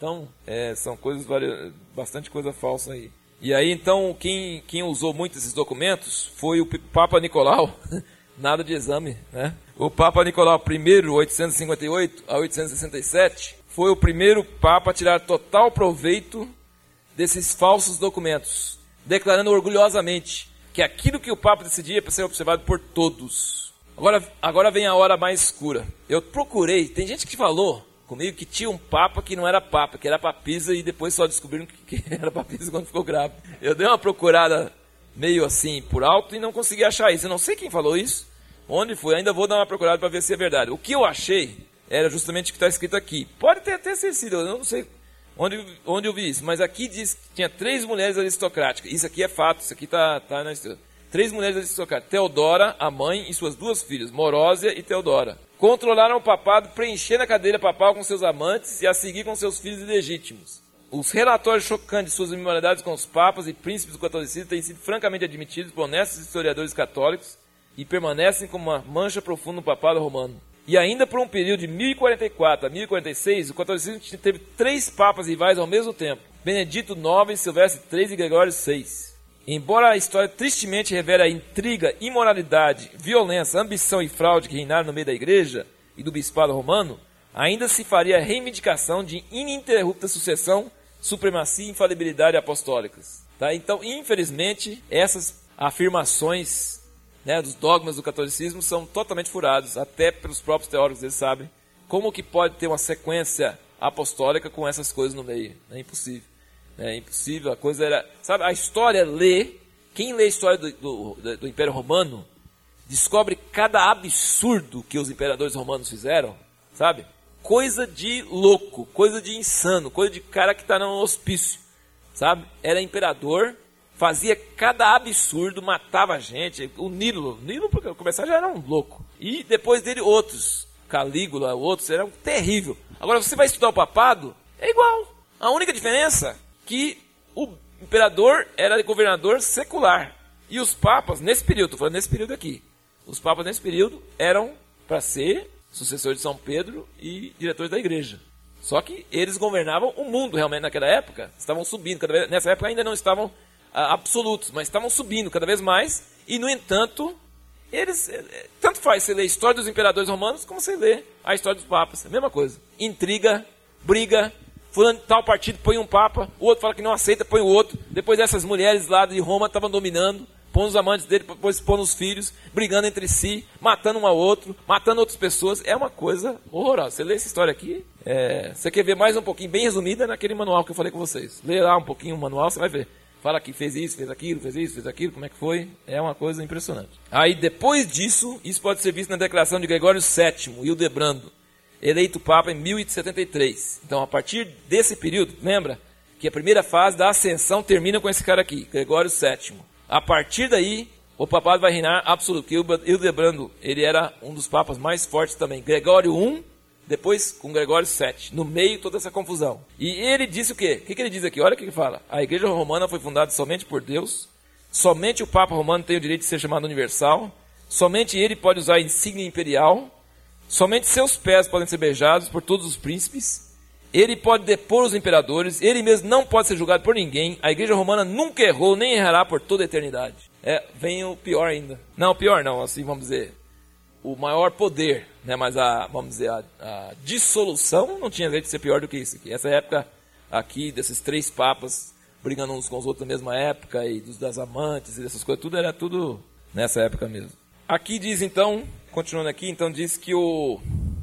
Então, é, são coisas, bastante coisa falsa aí. E aí, então, quem, quem usou muito esses documentos foi o Papa Nicolau, nada de exame, né? O Papa Nicolau I, oitocentos e cinquenta e oito a oitocentos e sessenta e sete, foi o primeiro Papa a tirar total proveito desses falsos documentos, declarando orgulhosamente que aquilo que o Papa decidia é para ser observado por todos. Agora, agora vem a hora mais escura. Eu procurei, tem gente que falou comigo que tinha um Papa que não era Papa, que era papisa, e depois só descobriram que, que era papisa quando ficou grávido. Eu dei uma procurada meio assim por alto e não consegui achar isso. Eu não sei quem falou isso, onde foi, ainda vou dar uma procurada para ver se é verdade. O que eu achei era justamente o que está escrito aqui. Pode ter até sido, eu não sei onde, onde eu vi isso, mas aqui diz que tinha três mulheres aristocráticas. Isso aqui é fato, isso aqui está tá na história. Três mulheres aristocráticas, Teodora, a mãe, e suas duas filhas, Morósia e Teodora. Controlaram o papado, preenchendo a cadeira papal com seus amantes e a seguir com seus filhos ilegítimos. Os relatórios chocantes de suas imoralidades com os papas e príncipes do catolicismo têm sido francamente admitidos por honestos historiadores católicos e permanecem como uma mancha profunda no papado romano. E ainda por um período de mil e quarenta e quatro a mil e quarenta e seis, o catolicismo teve três papas rivais ao mesmo tempo: Benedito nove, Silvestre treze e Gregório seis. Embora a história tristemente revele a intriga, imoralidade, violência, ambição e fraude que reinaram no meio da igreja e do bispado romano, ainda se faria a reivindicação de ininterrupta sucessão, supremacia e infalibilidade apostólicas. Tá? Então, infelizmente, essas afirmações, né, dos dogmas do catolicismo são totalmente furados, até pelos próprios teólogos. Eles sabem como que pode ter uma sequência apostólica com essas coisas no meio. É impossível. É impossível, a coisa era... Sabe, a história lê... Quem lê a história do, do, do Império Romano descobre cada absurdo que os imperadores romanos fizeram, sabe? Coisa de louco, coisa de insano, coisa de cara que está no hospício, sabe? Era imperador, fazia cada absurdo, matava gente. O Nilo, Nilo para começar já era um louco. E depois dele outros, Calígula, outros, era um terrível. Agora você vai estudar o papado, é igual. A única diferença que o imperador era governador secular. E os papas, nesse período, estou falando nesse período aqui, os papas nesse período eram para ser sucessores de São Pedro e diretores da igreja. Só que eles governavam o mundo realmente naquela época, estavam subindo, cada vez, nessa época ainda não estavam ah, absolutos, mas estavam subindo cada vez mais, e no entanto, eles, tanto faz você ler a história dos imperadores romanos, como você lê a história dos papas, a mesma coisa. Intriga, briga, fulano de tal partido põe um papa, o outro fala que não aceita, põe o outro. Depois essas mulheres lá de Roma estavam dominando, pondo os amantes dele, depois pondo os filhos, brigando entre si, matando um ao outro, matando outras pessoas. É uma coisa horrorosa. Você lê essa história aqui, é... você quer ver mais um pouquinho, bem resumida, naquele manual que eu falei com vocês. Lê lá um pouquinho o manual, você vai ver. Fala que fez isso, fez aquilo, fez isso, fez aquilo, como é que foi. É uma coisa impressionante. Aí depois disso, isso pode ser visto na declaração de Gregório sétimo, Hildebrando, eleito Papa em mil e setenta e três. Então, a partir desse período, lembra que a primeira fase da ascensão termina com esse cara aqui, Gregório sétimo. A partir daí, o papado vai reinar absoluto. Porque Hildebrando, ele era um dos papas mais fortes também. Gregório I, depois com Gregório sete. No meio, toda essa confusão. E ele disse o quê? O que, que ele diz aqui? Olha o que ele fala. A igreja romana foi fundada somente por Deus. Somente o Papa romano tem o direito de ser chamado universal. Somente ele pode usar a insígnia imperial. Somente seus pés podem ser beijados por todos os príncipes. Ele pode depor os imperadores. Ele mesmo não pode ser julgado por ninguém. A igreja romana nunca errou, nem errará por toda a eternidade. É, vem o pior ainda. Não, pior não, assim vamos dizer. O maior poder, né? Mas a, vamos dizer, a, a dissolução não tinha jeito de ser pior do que isso aqui. Essa época aqui, desses três papas brigando uns com os outros na mesma época, e dos das amantes e dessas coisas, tudo era tudo nessa época mesmo. Aqui diz então... Continuando aqui, então diz que o,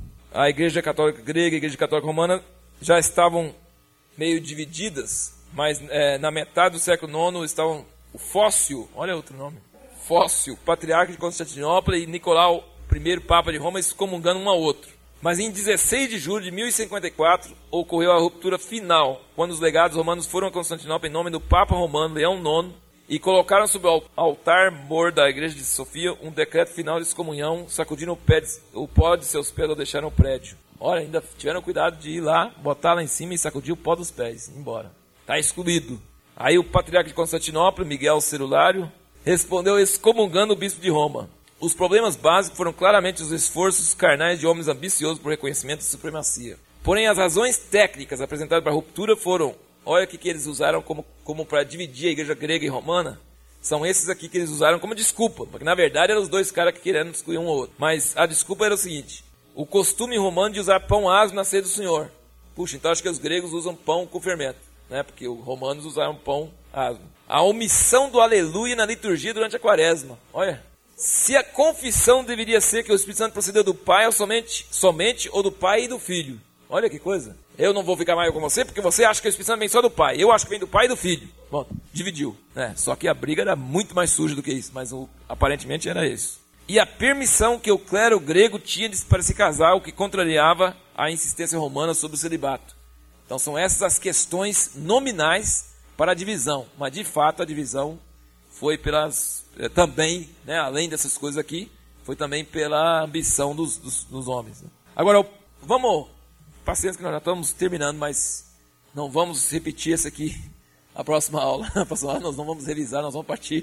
a igreja católica grega e a igreja católica romana já estavam meio divididas, mas é, na metade do século nono estavam o Fócio, olha outro nome, Fócio, patriarca de Constantinopla, e Nicolau I, Papa de Roma, excomungando um ao outro. Mas em dezesseis de julho de mil e cinquenta e quatro ocorreu a ruptura final, quando os legados romanos foram a Constantinopla em nome do Papa romano Leão nono, e colocaram sobre o altar mor da igreja de Sofia um decreto final de excomunhão, sacudindo o, pé de, o pó de seus pés ao deixar o prédio. Olha, ainda tiveram cuidado de ir lá, botar lá em cima e sacudir o pó dos pés, embora. Está excluído. Aí o patriarca de Constantinopla, Miguel Celulário, respondeu excomungando o bispo de Roma. Os problemas básicos foram claramente os esforços carnais de homens ambiciosos por reconhecimento e supremacia. Porém, as razões técnicas apresentadas para a ruptura foram, olha o que, que eles usaram como, como para dividir a igreja grega e romana, são esses aqui que eles usaram como desculpa, porque na verdade eram os dois caras que queriam excluir um ou outro. Mas a desculpa era o seguinte, o costume romano de usar pão asmo na ceia do Senhor. Puxa, então acho que os gregos usam pão com fermento, né? Porque os romanos usaram pão asmo. A omissão do aleluia na liturgia durante a quaresma. Olha, se a confissão deveria ser que o Espírito Santo procedeu do Pai ou somente, somente ou do Pai e do Filho. Olha que coisa. Eu não vou ficar mais com você porque você acha que o Espírito Santo vem só do Pai. Eu acho que vem do Pai e do Filho. Bom, dividiu. Né? Só que a briga era muito mais suja do que isso, mas o, aparentemente era isso. E a permissão que o clero grego tinha para se casar, o que contrariava a insistência romana sobre o celibato. Então são essas as questões nominais para a divisão. Mas de fato a divisão foi pelas, também, né, além dessas coisas aqui, foi também pela ambição dos, dos, dos homens. Né? Agora, vamos, paciência que nós já estamos terminando, mas não vamos repetir essa aqui, a próxima aula. A próxima aula nós não vamos revisar, nós vamos partir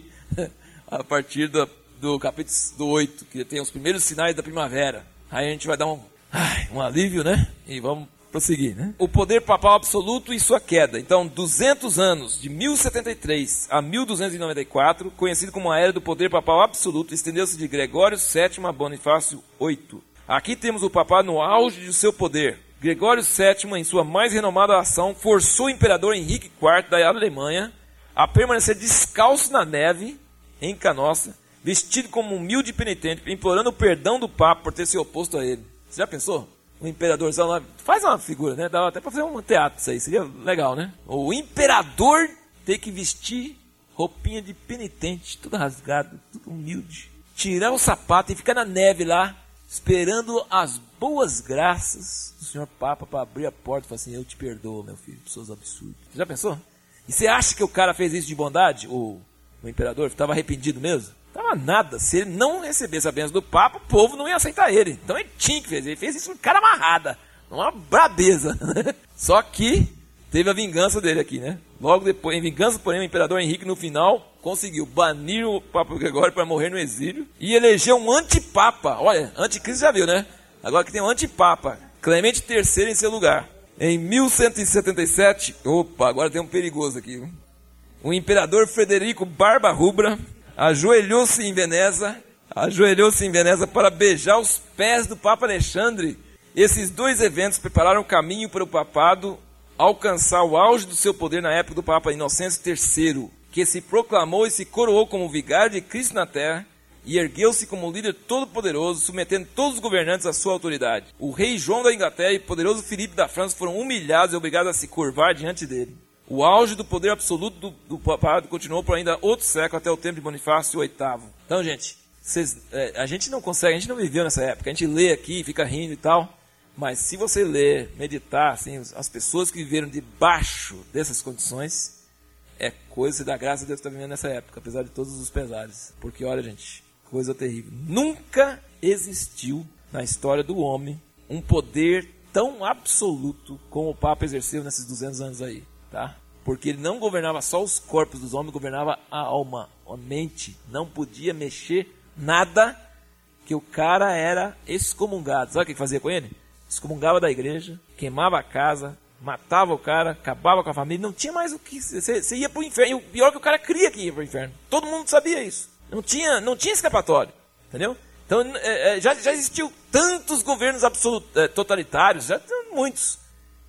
a partir do, do capítulo do oito, que tem os primeiros sinais da primavera. Aí a gente vai dar um, ai, um alívio, né? E vamos prosseguir, né? O poder papal absoluto e sua queda. Então, duzentos anos, de mil e setenta e três a mil duzentos e noventa e quatro, conhecido como a era do poder papal absoluto, estendeu-se de Gregório sétimo a Bonifácio oito. Aqui temos o papado no auge de seu poder. Gregório sétimo, em sua mais renomada ação, forçou o imperador Henrique quarto da Alemanha a permanecer descalço na neve, em Canossa, vestido como um humilde penitente, implorando o perdão do Papa por ter se oposto a ele. Você já pensou? O imperatorzão lá, faz uma figura, né? Dá até para fazer um teatro isso aí, seria legal, né? O imperador ter que vestir roupinha de penitente, tudo rasgado, tudo humilde, tirar o sapato e ficar na neve lá, esperando as boas graças do senhor Papa para abrir a porta e falar assim, eu te perdoo, meu filho, pessoas absurdas. Você já pensou? E você acha que o cara fez isso de bondade? O, o imperador estava arrependido mesmo? Estava nada. Se ele não recebesse a bênção do Papa, o povo não ia aceitar ele. Então ele tinha que fazer. Ele fez isso com cara amarrada. Uma brabeza. Só que teve a vingança dele aqui, né? Logo depois, em vingança, porém, o imperador Henrique, no final, conseguiu banir o Papa Gregório para morrer no exílio e elegeu um antipapa. Olha, anticristo já viu, né? Agora que tem um antipapa, Clemente terceiro em seu lugar. Em mil cento e setenta e sete, opa, agora tem um perigoso aqui. Viu? O imperador Frederico Barba Rubra ajoelhou-se em Veneza, ajoelhou-se em Veneza para beijar os pés do Papa Alexandre. Esses dois eventos prepararam o caminho para o papado alcançar o auge do seu poder na época do Papa Inocêncio terceiro, que se proclamou e se coroou como vigário de Cristo na terra e ergueu-se como líder todo-poderoso, submetendo todos os governantes à sua autoridade. O rei João da Inglaterra e o poderoso Filipe da França foram humilhados e obrigados a se curvar diante dele. O auge do poder absoluto do, do papado continuou por ainda outro século, até o tempo de Bonifácio oitavo. Então, gente, vocês, é, a gente não consegue, a gente não viveu nessa época. A gente lê aqui, fica rindo e tal, mas se você ler, meditar, assim, as pessoas que viveram debaixo dessas condições, é coisa da graça de Deus que está vivendo nessa época, apesar de todos os pesares. Porque, olha, gente, coisa terrível. Nunca existiu na história do homem um poder tão absoluto como o Papa exerceu nesses duzentos anos aí. Tá? Porque ele não governava só os corpos dos homens, governava a alma, a mente. Não podia mexer nada, que o cara era excomungado. Sabe o que fazia com ele? Excomungava da igreja, queimava a casa, matava o cara, acabava com a família. Não tinha mais o que... Você, você ia para o inferno. E o pior é que o cara cria que ia para o inferno. Todo mundo sabia isso. Não tinha, não tinha escapatório. Entendeu? Então, é, já, já existiu tantos governos absolut, é, totalitários, já tem muitos.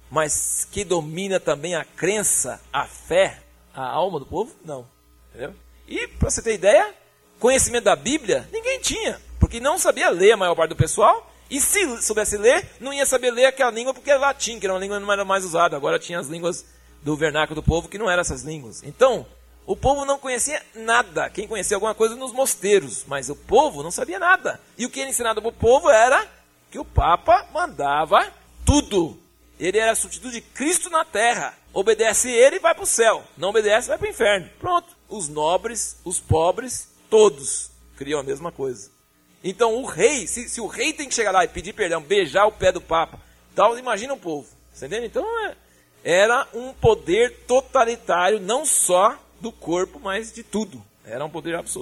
Mas que domina também a crença, a fé, a alma do povo? Não. Entendeu? E, para você ter ideia, conhecimento da Bíblia, ninguém tinha. Porque não sabia ler a maior parte do pessoal. E se soubesse ler, não ia saber ler aquela língua porque era latim, que era uma língua que não era mais usada. Agora tinha as línguas do vernáculo do povo que não eram essas línguas. Então, o povo não conhecia nada. Quem conhecia alguma coisa nos mosteiros. Mas o povo não sabia nada. E o que era ensinado para o povo era que o Papa mandava tudo. Ele era substituto de Cristo na terra. Obedece ele e vai para o céu. Não obedece, vai para o inferno. Pronto. Os nobres, os pobres, todos criam a mesma coisa. Então o rei, se, se o rei tem que chegar lá e pedir perdão, beijar o pé do Papa, tal, imagina o povo. Você entende? Então é, era um poder totalitário, não só do corpo, mas de tudo. Era um poder absoluto.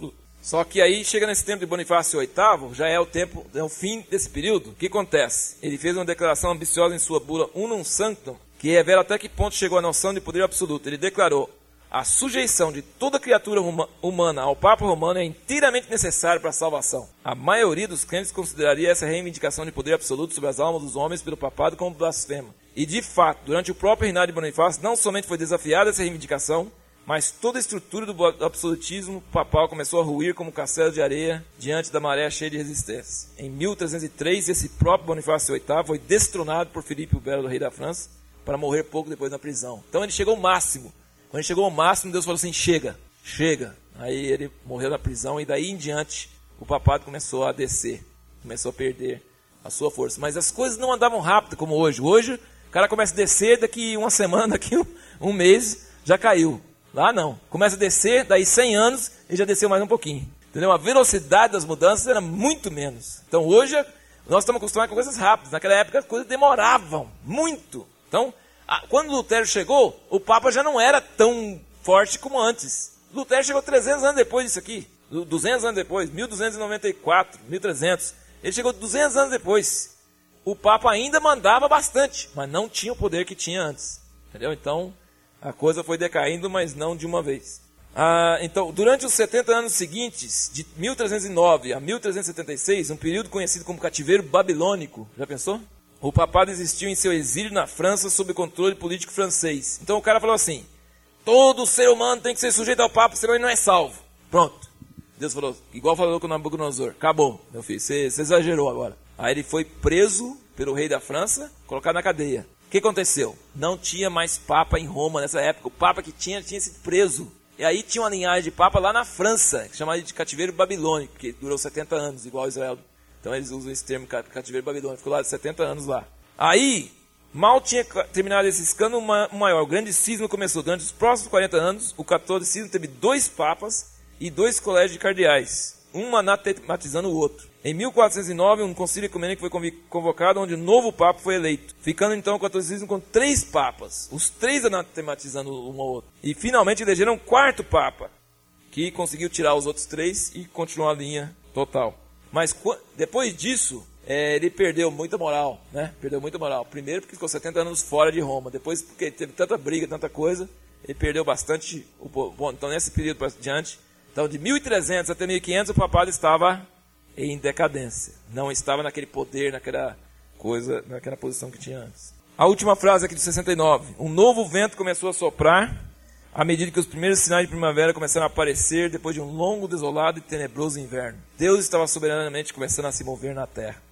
Só que aí, chega nesse tempo de Bonifácio oitavo, já é o tempo, é o fim desse período. O que acontece? Ele fez uma declaração ambiciosa em sua bula Unum Sanctum, que revela até que ponto chegou a noção de poder absoluto. Ele declarou: a sujeição de toda criatura huma, humana ao Papa Romano é inteiramente necessária para a salvação. A maioria dos crentes consideraria essa reivindicação de poder absoluto sobre as almas dos homens pelo papado como blasfema. E de fato, durante o próprio reinado de Bonifácio, não somente foi desafiada essa reivindicação, mas toda a estrutura do absolutismo papal começou a ruir como castelo de areia diante da maré cheia de resistência. Em mil trezentos e três, esse próprio Bonifácio oitavo foi destronado por Filipe o Belo, do rei da França, para morrer pouco depois na prisão. Então ele chegou ao máximo. Quando ele chegou ao máximo, Deus falou assim: chega, chega. Aí ele morreu na prisão e daí em diante o papado começou a descer, começou a perder a sua força. Mas as coisas não andavam rápido como hoje. Hoje o cara começa a descer, daqui uma semana, daqui um, um mês, já caiu. Lá não. Começa a descer, daí cem anos, ele já desceu mais um pouquinho. Entendeu? A velocidade das mudanças era muito menos. Então hoje, nós estamos acostumados com coisas rápidas. Naquela época, as coisas demoravam muito. Então, a, quando Lutero chegou, o Papa já não era tão forte como antes. Lutero chegou trezentos anos depois disso aqui. duzentos anos depois, mil duzentos e noventa e quatro, mil e trezentos. Ele chegou duzentos anos depois. O Papa ainda mandava bastante, mas não tinha o poder que tinha antes. Entendeu? Então, a coisa foi decaindo, mas não de uma vez. Ah, então, durante os setenta anos seguintes, de mil trezentos e nove a mil trezentos e setenta e seis, um período conhecido como cativeiro babilônico, já pensou? O papado existiu em seu exílio na França sob o controle político francês. Então o cara falou assim: todo ser humano tem que ser sujeito ao Papa, senão ele não é salvo. Pronto. Deus falou, igual falou com Nabucodonosor: acabou, meu filho, você, você exagerou agora. Aí ele foi preso pelo rei da França, colocado na cadeia. O que aconteceu? Não tinha mais Papa em Roma nessa época. O Papa que tinha, tinha sido preso. E aí tinha uma linhagem de Papa lá na França, que chamava de cativeiro babilônico, que durou setenta anos, igual a Israel. Então eles usam esse termo, cativeiro babilônico. Ficou lá de setenta anos lá. Aí, mal tinha terminado esse escândalo maior. O grande cisma começou. Durante os próximos quarenta anos, o catolicismo teve dois papas e dois colégios de cardeais, um anatematizando o outro. Em mil quatrocentos e nove, um concílio ecumênico foi convocado, onde o novo papa foi eleito, ficando então o catolicismo com três papas, os três anatematizando um ao outro. E finalmente elegeram um quarto papa, que conseguiu tirar os outros três e continuou a linha total. Mas depois disso, é, ele perdeu muita moral, né? Perdeu muita moral. Primeiro porque ficou setenta anos fora de Roma, depois porque teve tanta briga, tanta coisa, ele perdeu bastante. O, bom, então nesse período para diante, então de mil e trezentos até mil e quinhentos, o papado estava em decadência. Não estava naquele poder, naquela coisa, naquela posição que tinha antes. A última frase aqui de sessenta e nove. Um novo vento começou a soprar à medida que os primeiros sinais de primavera começaram a aparecer depois de um longo, desolado e tenebroso inverno. Deus estava soberanamente começando a se mover na terra.